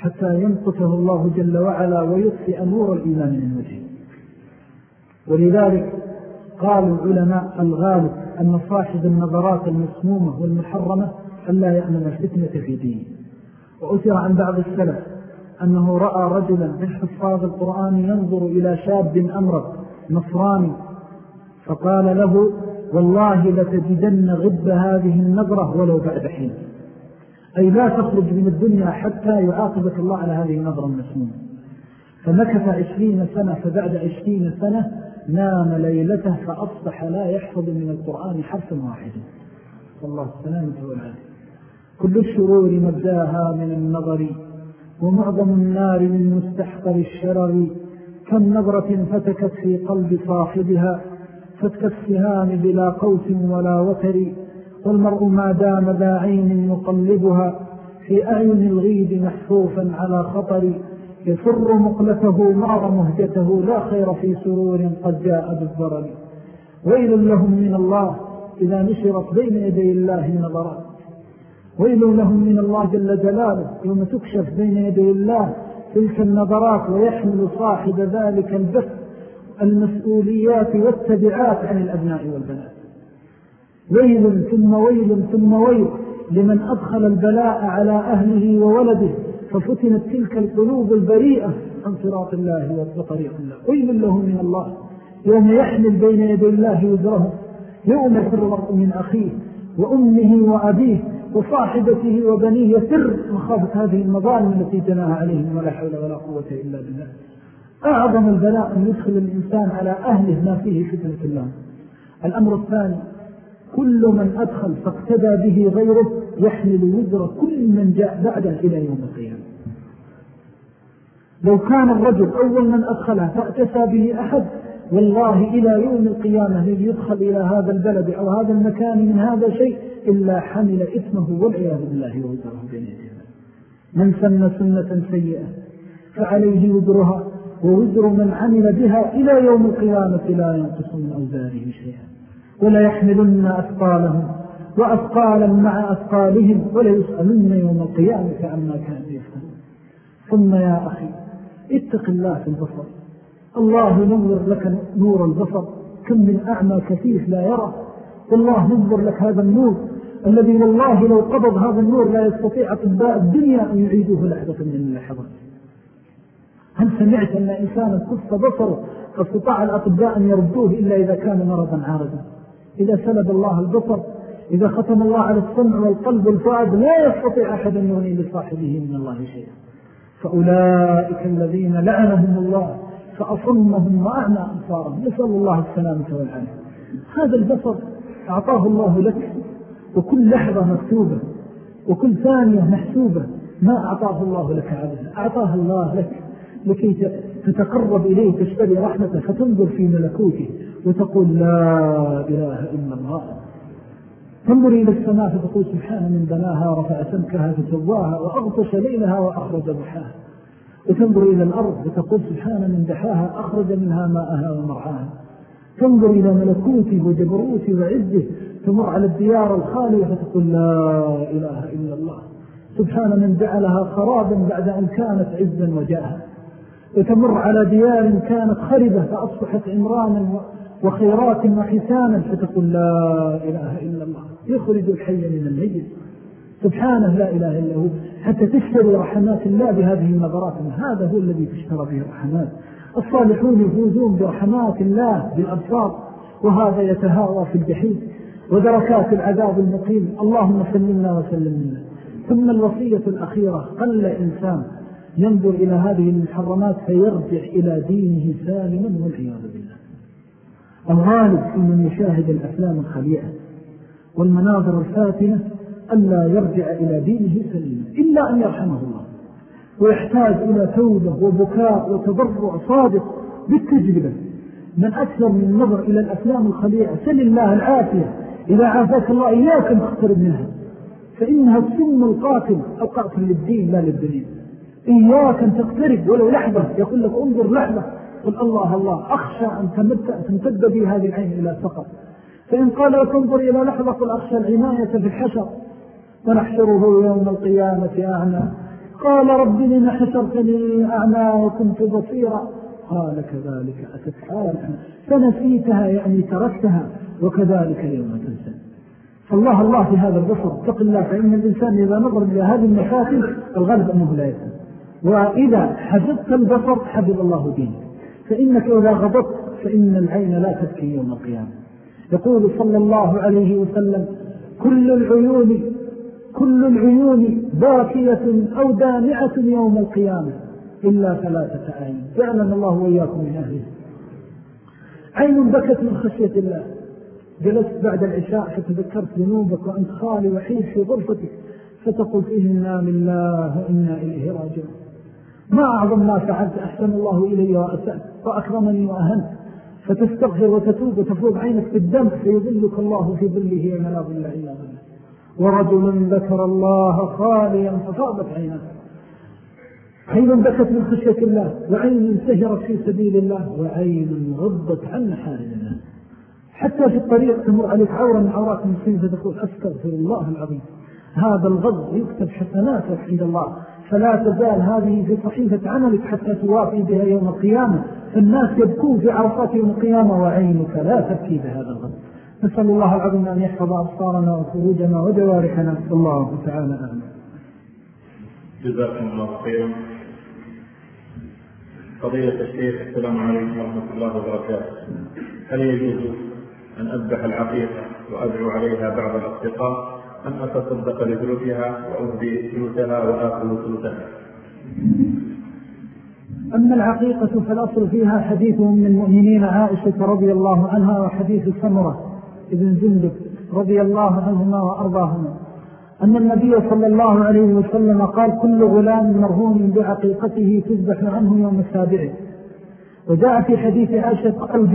حتى ينقته الله جل وعلا ويطفئ نور الإيمان من وجهه. ولذلك قال العلماء الغالب أن صاحب النظرات المسمومة والمحرمة ألا يأمن الفتنة في دينه. وأثر عن بعض السلف أنه رأى رجلا من حفاظ القرآن ينظر إلى شاب أمرد نصراني فقال له: والله لتجدن غب هذه النظرة ولو بعد حين، أي لا تخرج من الدنيا حتى يعاقبك الله على هذه النظرة المسمومة. فمكث 20 سنة، فبعد 20 سنة نام ليلته فأصبح لا يحفظ من القرآن حرفا واحدا. والله السلامة والعافية. كل الشرور مبداها من النظر، ومعظم النار من مستحقر الشرر. كم نظرة فتكت في قلب صاحبها، فتك السهام بلا قوس ولا وتر. والمرء ما دام ذا عين يقلبها، في أعين الغيد محفوفا على خطر. يفر مقلته مار مهجته، لا خير في سرور قد جاء بالضرر. ويل لهم من الله إذا نشرت بين يدي الله النظرات. ويل لهم من الله جل جلاله يوم تكشف بين يدي الله تلك النظرات، ويحمل صاحب ذلك البث المسؤوليات والتبعات عن الأبناء والبنات. ويل ثم ويل ثم ويل لمن أدخل البلاء على أهله وولده، ففتنت تلك القلوب البريئة عن صراط الله وطريق الله. ويل له من الله يوم يحمل بين يدي الله وزره، يوم يفر المرء من أخيه وأمه وأبيه وصاحبته وبنيه، يفر مخافة هذه المظالم التي جناها عليهم، ولا حول ولا قوة إلا بالله. أعظم البلاء أن يدخل الإنسان على أهله ما فيه فتنة الله. الأمر الثاني: كل من أدخل فاقتدى به غيره يحمل وزر كل من جاء بعده إلى يوم القيامة. لو كان الرجل أول من أدخله فاقتسى به أحد، والله إلى يوم القيامة لن يدخل إلى هذا البلد أو هذا المكان من هذا شيء إلا حمل إثمه والعياذ بالله ووزره بين يديه. من سن سنة سيئة فعليه وزرها ووزر من عمل بها إلى يوم القيامة لا ينقص من أوزاره شيئا. ولا يحملن أثقالهم وأثقالا مع أثقالهم، ولا يسألن يوم القيامة عما كانوا يفعلون. ثم يا أخي اتق الله في البصر. الله ينور لك نور البصر، كم من أعمى كثير لا يرى، والله ينظر لك هذا النور الذي والله لو قبض هذا النور لا يستطيع أطباء الدنيا أن يعيدوه لحظة من اللحظات. هل سمعت أن إنسانا كف بصره فاستطاع الأطباء أن يردوه إلا إذا كان مرضا عارضا؟ إذا سلب الله البصر، إذا ختم الله على السمع والقلب والفؤاد، لا يستطيع أحد أن يغني لصاحبه من الله شيئا. فأولئك الذين لعنهم الله فأصمهم وأعمى أبصارهم، نسأل الله السلامة والعافية. هذا البصر أعطاه الله لك، وكل لحظة مكتوبة وكل ثانية محسوبة. ما أعطاه الله لك عبدا، أعطاه الله لك لكي تتقرب إليه، تشتري رحمته، فتنظر في ملكوته وتقول لا إله إلا الله. تنظر إلى السماء فتقول سبحان من بناها، رفع سمكها فسواها، وأغطش ليلها وأخرج ضحاها. وتنظر إلى الأرض وتقول سبحان من دحاها، أخرج منها ماءها ومرعاها. تنظر إلى ملكوته وجبروته وعزه، تمر على الديار الخالية فتقول لا إله إلا الله. سبحان من جعلها خرابا بعد أن كانت عزا وجاها. وتمر على ديار كانت خربة فأصبحت عمرانا وخيرات وحسانا، فتقول لا إله إلا الله. يخرج الحي من الميت، سبحانه لا إله إلا هو. حتى تشتري رحمات الله بهذه النظرات، هذا هو الذي تشترى به الرحمات. الصالحون يفوزون برحمات الله بالأبصار، وهذا يتهاوى في الجحيم ودركات العذاب المقيم. اللهم سلمنا وسلمنا. ثم الوصية الأخيرة: قل إنسان ينظر إلى هذه المحرمات فيرجع إلى دينه سالما والعياذ بالله. الغالب في من يشاهد الأفلام الخليئة والمناظر الفاتنة ألا يرجع إلى دينه سليما إلا أن يرحمه الله، ويحتاج إلى توبة وبكاء وتضرع صادق بالتجربة. من أكثر من النظر إلى الأفلام الخليئة سل الله العافية، إذا عافاك الله إياك أن تقترب منها، فإنها السم القاتل، القاتل للدين لا للدليل. إياك أن تقترب ولو لحظة، يقول لك انظر لحظة، قل الله الله، أخشى أن تمتد بي هذه العين إلى سقط. فإن قال لا تنظر إلى لحظة، قل أخشى العناية في الحشر، ونحشره يوم القيامة أعمى قال رب لم حشرتني أعمى وكنت بصيرا قال كذلك أتتك آياتنا فنسيتها يعني تركتها وكذلك اليوم تنسى. فالله الله في هذا البصر اتق الله، فإن الإنسان إذا نظر إلى هذه المشاكل الغالب أنه لا يفهم. وإذا حفظت البصر حفظ الله دينك، فإنك إذا غضبت فإن العين لا تبكي يوم القيامة. يقول صلى الله عليه وسلم كل العيون باكية أو دامعة يوم القيامة إلا 3 عين، جعلنا الله وإياكم من أهله. عين بكت من خشية الله، جلست بعد العشاء فتذكرت ذنوبك وأنت خالي وحيد في غرفتك فتقول إنا لله وإنا إليه راجعون، ما أعظم ما فعلت، أحسن الله إلي وأسأت وأكرمني وأهنت، فتستغفر وتتوب وتفوض عينك بالدم فيظلك الله في ظله وما لا ظل إلا ظله. ورجل ذكر الله خاليا ففاضت عينه، عين بكت من خشية الله، وعين سهرت في سبيل الله، وعين غضت عن محارم الله. حتى في الطريق تمر عليك عورة من عورات المسلمين فتقول أستغفر الله العظيم. هذا الغض يكتب حسناتك عند الله، فلا تزال هذه في صحيفة عملك حتى توافي بها يوم القيامة. فالناس يبكون في عرفات يوم القيامة وعينك لا تبكي بهذا الغض. نسأل الله العظيم أن يحفظ أبصارنا وفروجنا وجوارحنا. الله تعالى أعلم. جزاكم الله خيرا. فضيلة الشيخ، السلام عليكم ورحمة الله وبركاته. هل يجوز أن أذبح العقيقة وأدعو عليها بعض الأصدقاء أم أتصدق بثلثها وأهدي ثلثها وآكل ثلثها؟ أما العقيقة فالأصل فيها حديث من المؤمنين عائشة رضي الله عنها وحديث سمرة ابن جندب رضي الله عنهما وأرضاهما أن النبي صلى الله عليه وسلم قال كل غلام مرهون بعقيقته تذبح عنه يوم السابع. وجاء في حديث عائشة قال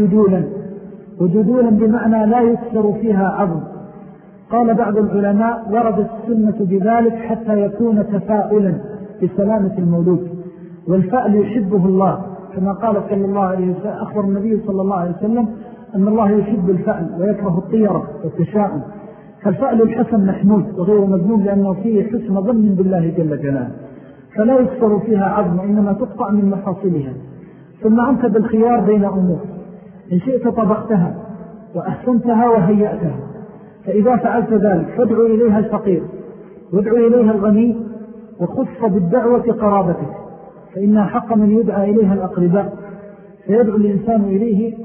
وجدولا بمعنى لا يكسر فيها عظم. قال بعض العلماء وردت السنة بذلك حتى يكون تفاؤلا بسلامة المولود، والفأل يحبه الله كما قال صلى الله عليه وسلم، أخبر النبي صلى الله عليه وسلم أن الله يحب الفأل ويكره الطيرة والتشاؤم. فالفأل الحسن محمود وغير مذموم لأنه فيه حسن ظن بالله جل جلاله، فلا يكسر فيها عظم إنما تقطع من مفاصلها. ثم أنت بالخيار بين أمور، إن شئت طبختها وأحسنتها وهيأتها، فإذا فعلت ذلك فادعو إليها الفقير وادعو إليها الغني وخص بالدعوة قرابتك، فإنها حق من يدعى إليها الأقرباء، فيدعو الإنسان إليه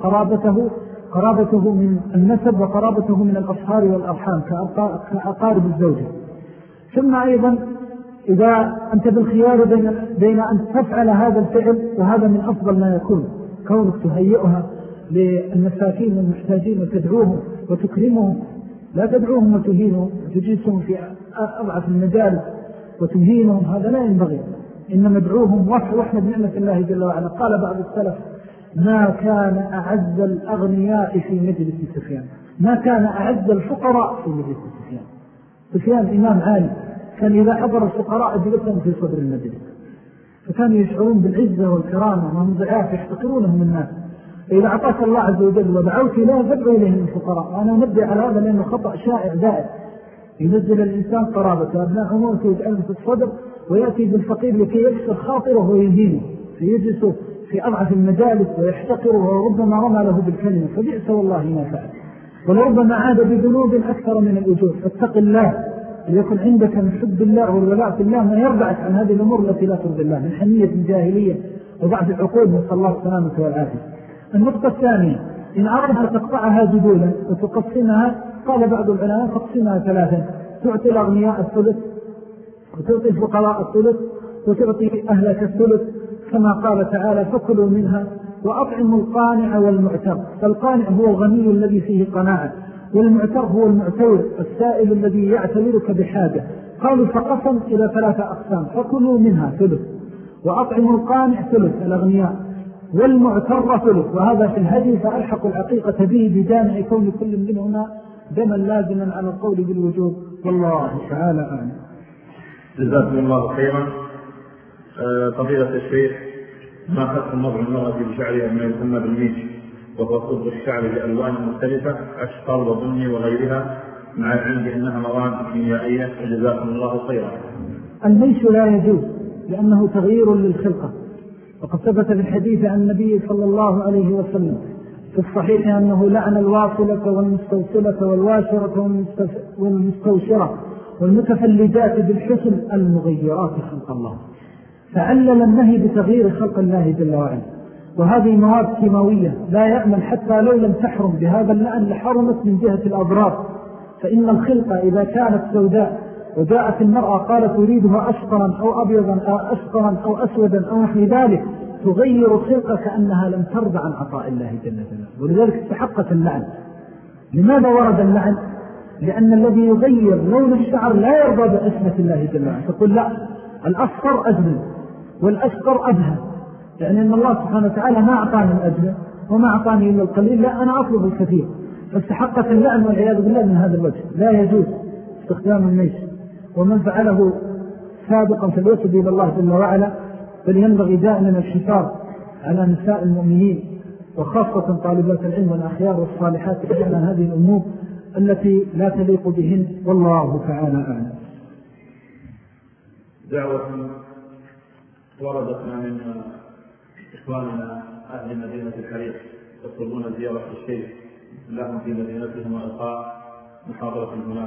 قرابته من النسب وقرابته من الأصهار والأرحام كأقارب الزوجة. ثم أيضا إذا أنت بالخيار بين أن تفعل هذا الفعل، وهذا من أفضل ما يكون كونك تهيئها للمساكين والمحتاجين وتدعوهم وتكرمهم، لا تدعوهم وتهينهم وتجلسهم في أضعف المجال وتهينهم، هذا لا ينبغي، إنما ادعوهم واحمد نعمة الله جل وعلا. قال بعض السلف ما كان أعز الأغنياء في مجلس سفيان، ما كان أعز الفقراء في مجلس سفيان. سفيان إمام عالي، كان إذا حضر الفقراء أجلسهم في صدر المجلس، فكانوا يشعرون بالعزة والكرامة وهم ضعاف يحتقرونهم الناس. فإذا أعطاك الله عز وجل ودعوت لا فادعو إليهم الفقراء. وأنا نبدأ على هذا لأنه خطأ شائع دائم، ينزل الإنسان قرابته أبناء عمومته ويجعله في الصدر ويأتي بالفقير لكي يكسر خاطره ويهينه، فيجلس في أضعف المجالس ويحتقره وربما رمى له بالكلمة، فبئس والله ما فعل، ولربما عاد بذنوب أكثر من الأجور. فاتق الله ليكن عندك من حب الله والولاء في الله ما يرضعك عن هذه الأمور التي لا ترضي الله من حمية الجاهلية وضعف العقول، نسأل الله السلامة والعافية. النقطة الثانية إن أردت أن تقطعها جدولا وتقسمها، قال بعض العلماء تقسمها 3، تعطي الأغنياء الثلث وتعطي الفقراء الثلث وتعطي أهلك الثلث، كما قال تعالى فكلوا منها وأطعموا القانع والمعتر. فالقانع هو الغني الذي فيه قناعة، والمعتر هو المعتور السائل الذي يعتبرك بحاجة. قالوا فقسم إلى 3 أقسام، فكلوا منها ثلث وأطعموا القانع ثلث الأغنياء والمعتر ثلث، وهذا في الهدي فألحق العقيقة به بجامع كون كل منهما دما لازما على القول بالوجوب، والله تعالى أعلم. جزاكم الله خيرا. فضيلة الشيخ، ما حكم وضع المرأة بشعرها ما يسمى بالميش، وهو صبغ الشعر بألوان مختلفة أشقر وبني وغيرها، مع العلم بأنها مواد كيميائية، وجزاكم الله خيرا. الميش لا يجوز لأنه تغيير للخلقة. وقد ثبت في الحديث عن النبي صلى الله عليه وسلم في الصحيح أنه لعن الواصلة والمستوصلة والواشرة والمستوشرة والمتفلجات بالحسن المغيرات خلق الله، فعلل النهي بتغيير خلق الله جل وعلا. وهذه مواد كيماوية لا يأمن حتى لو لم تحرم بهذا اللعن لحرمت من جهة الأضرار. فإن الخلقة إذا كانت سوداء وجاءت المرأة قالت أريدها أشقرا أو أبيضا أو أشقرا أو أسودا أو نحو ذلك تغير الخلقة كأنها لم ترضى عن عطاء الله جل جلاله، ولذلك استحقت اللعن. لماذا ورد اللعن؟ لأن الذي يغير لون الشعر لا يرضى باسمة الله جل وعلا، تقول لا الأصفر أجمل والأشقر أبهى، يعني أن الله سبحانه وتعالى ما أعطاني الأجمل وما أعطاني إلا القليل، لا أنا أطلب الكثير، فاستحقت اللعن والعياذ بالله من هذا الوجه. لا يجوز استخدام الميس، ومن فعله سابقا فليتب إلى الله جل وعلا. فلينبغي دائما الحفاظ على نساء المؤمنين وخاصة طالبات العلم والأخيار والصالحات عن هذه الأمور التي لا تليق بهن، والله تعالى أعلم. دعوة وردتنا من إخواننا أهل مدينة الحريق يطلبون زيارة الشيخ لهم في مدينتهم وإلقاء محاضرة هناك،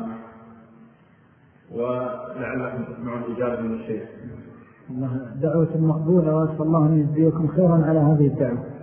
ولعلكم تسمعون إجابة من الشيخ. دعوة مقبولة، وأسأل الله أن يجزيكم خيرا على هذه الدعوة.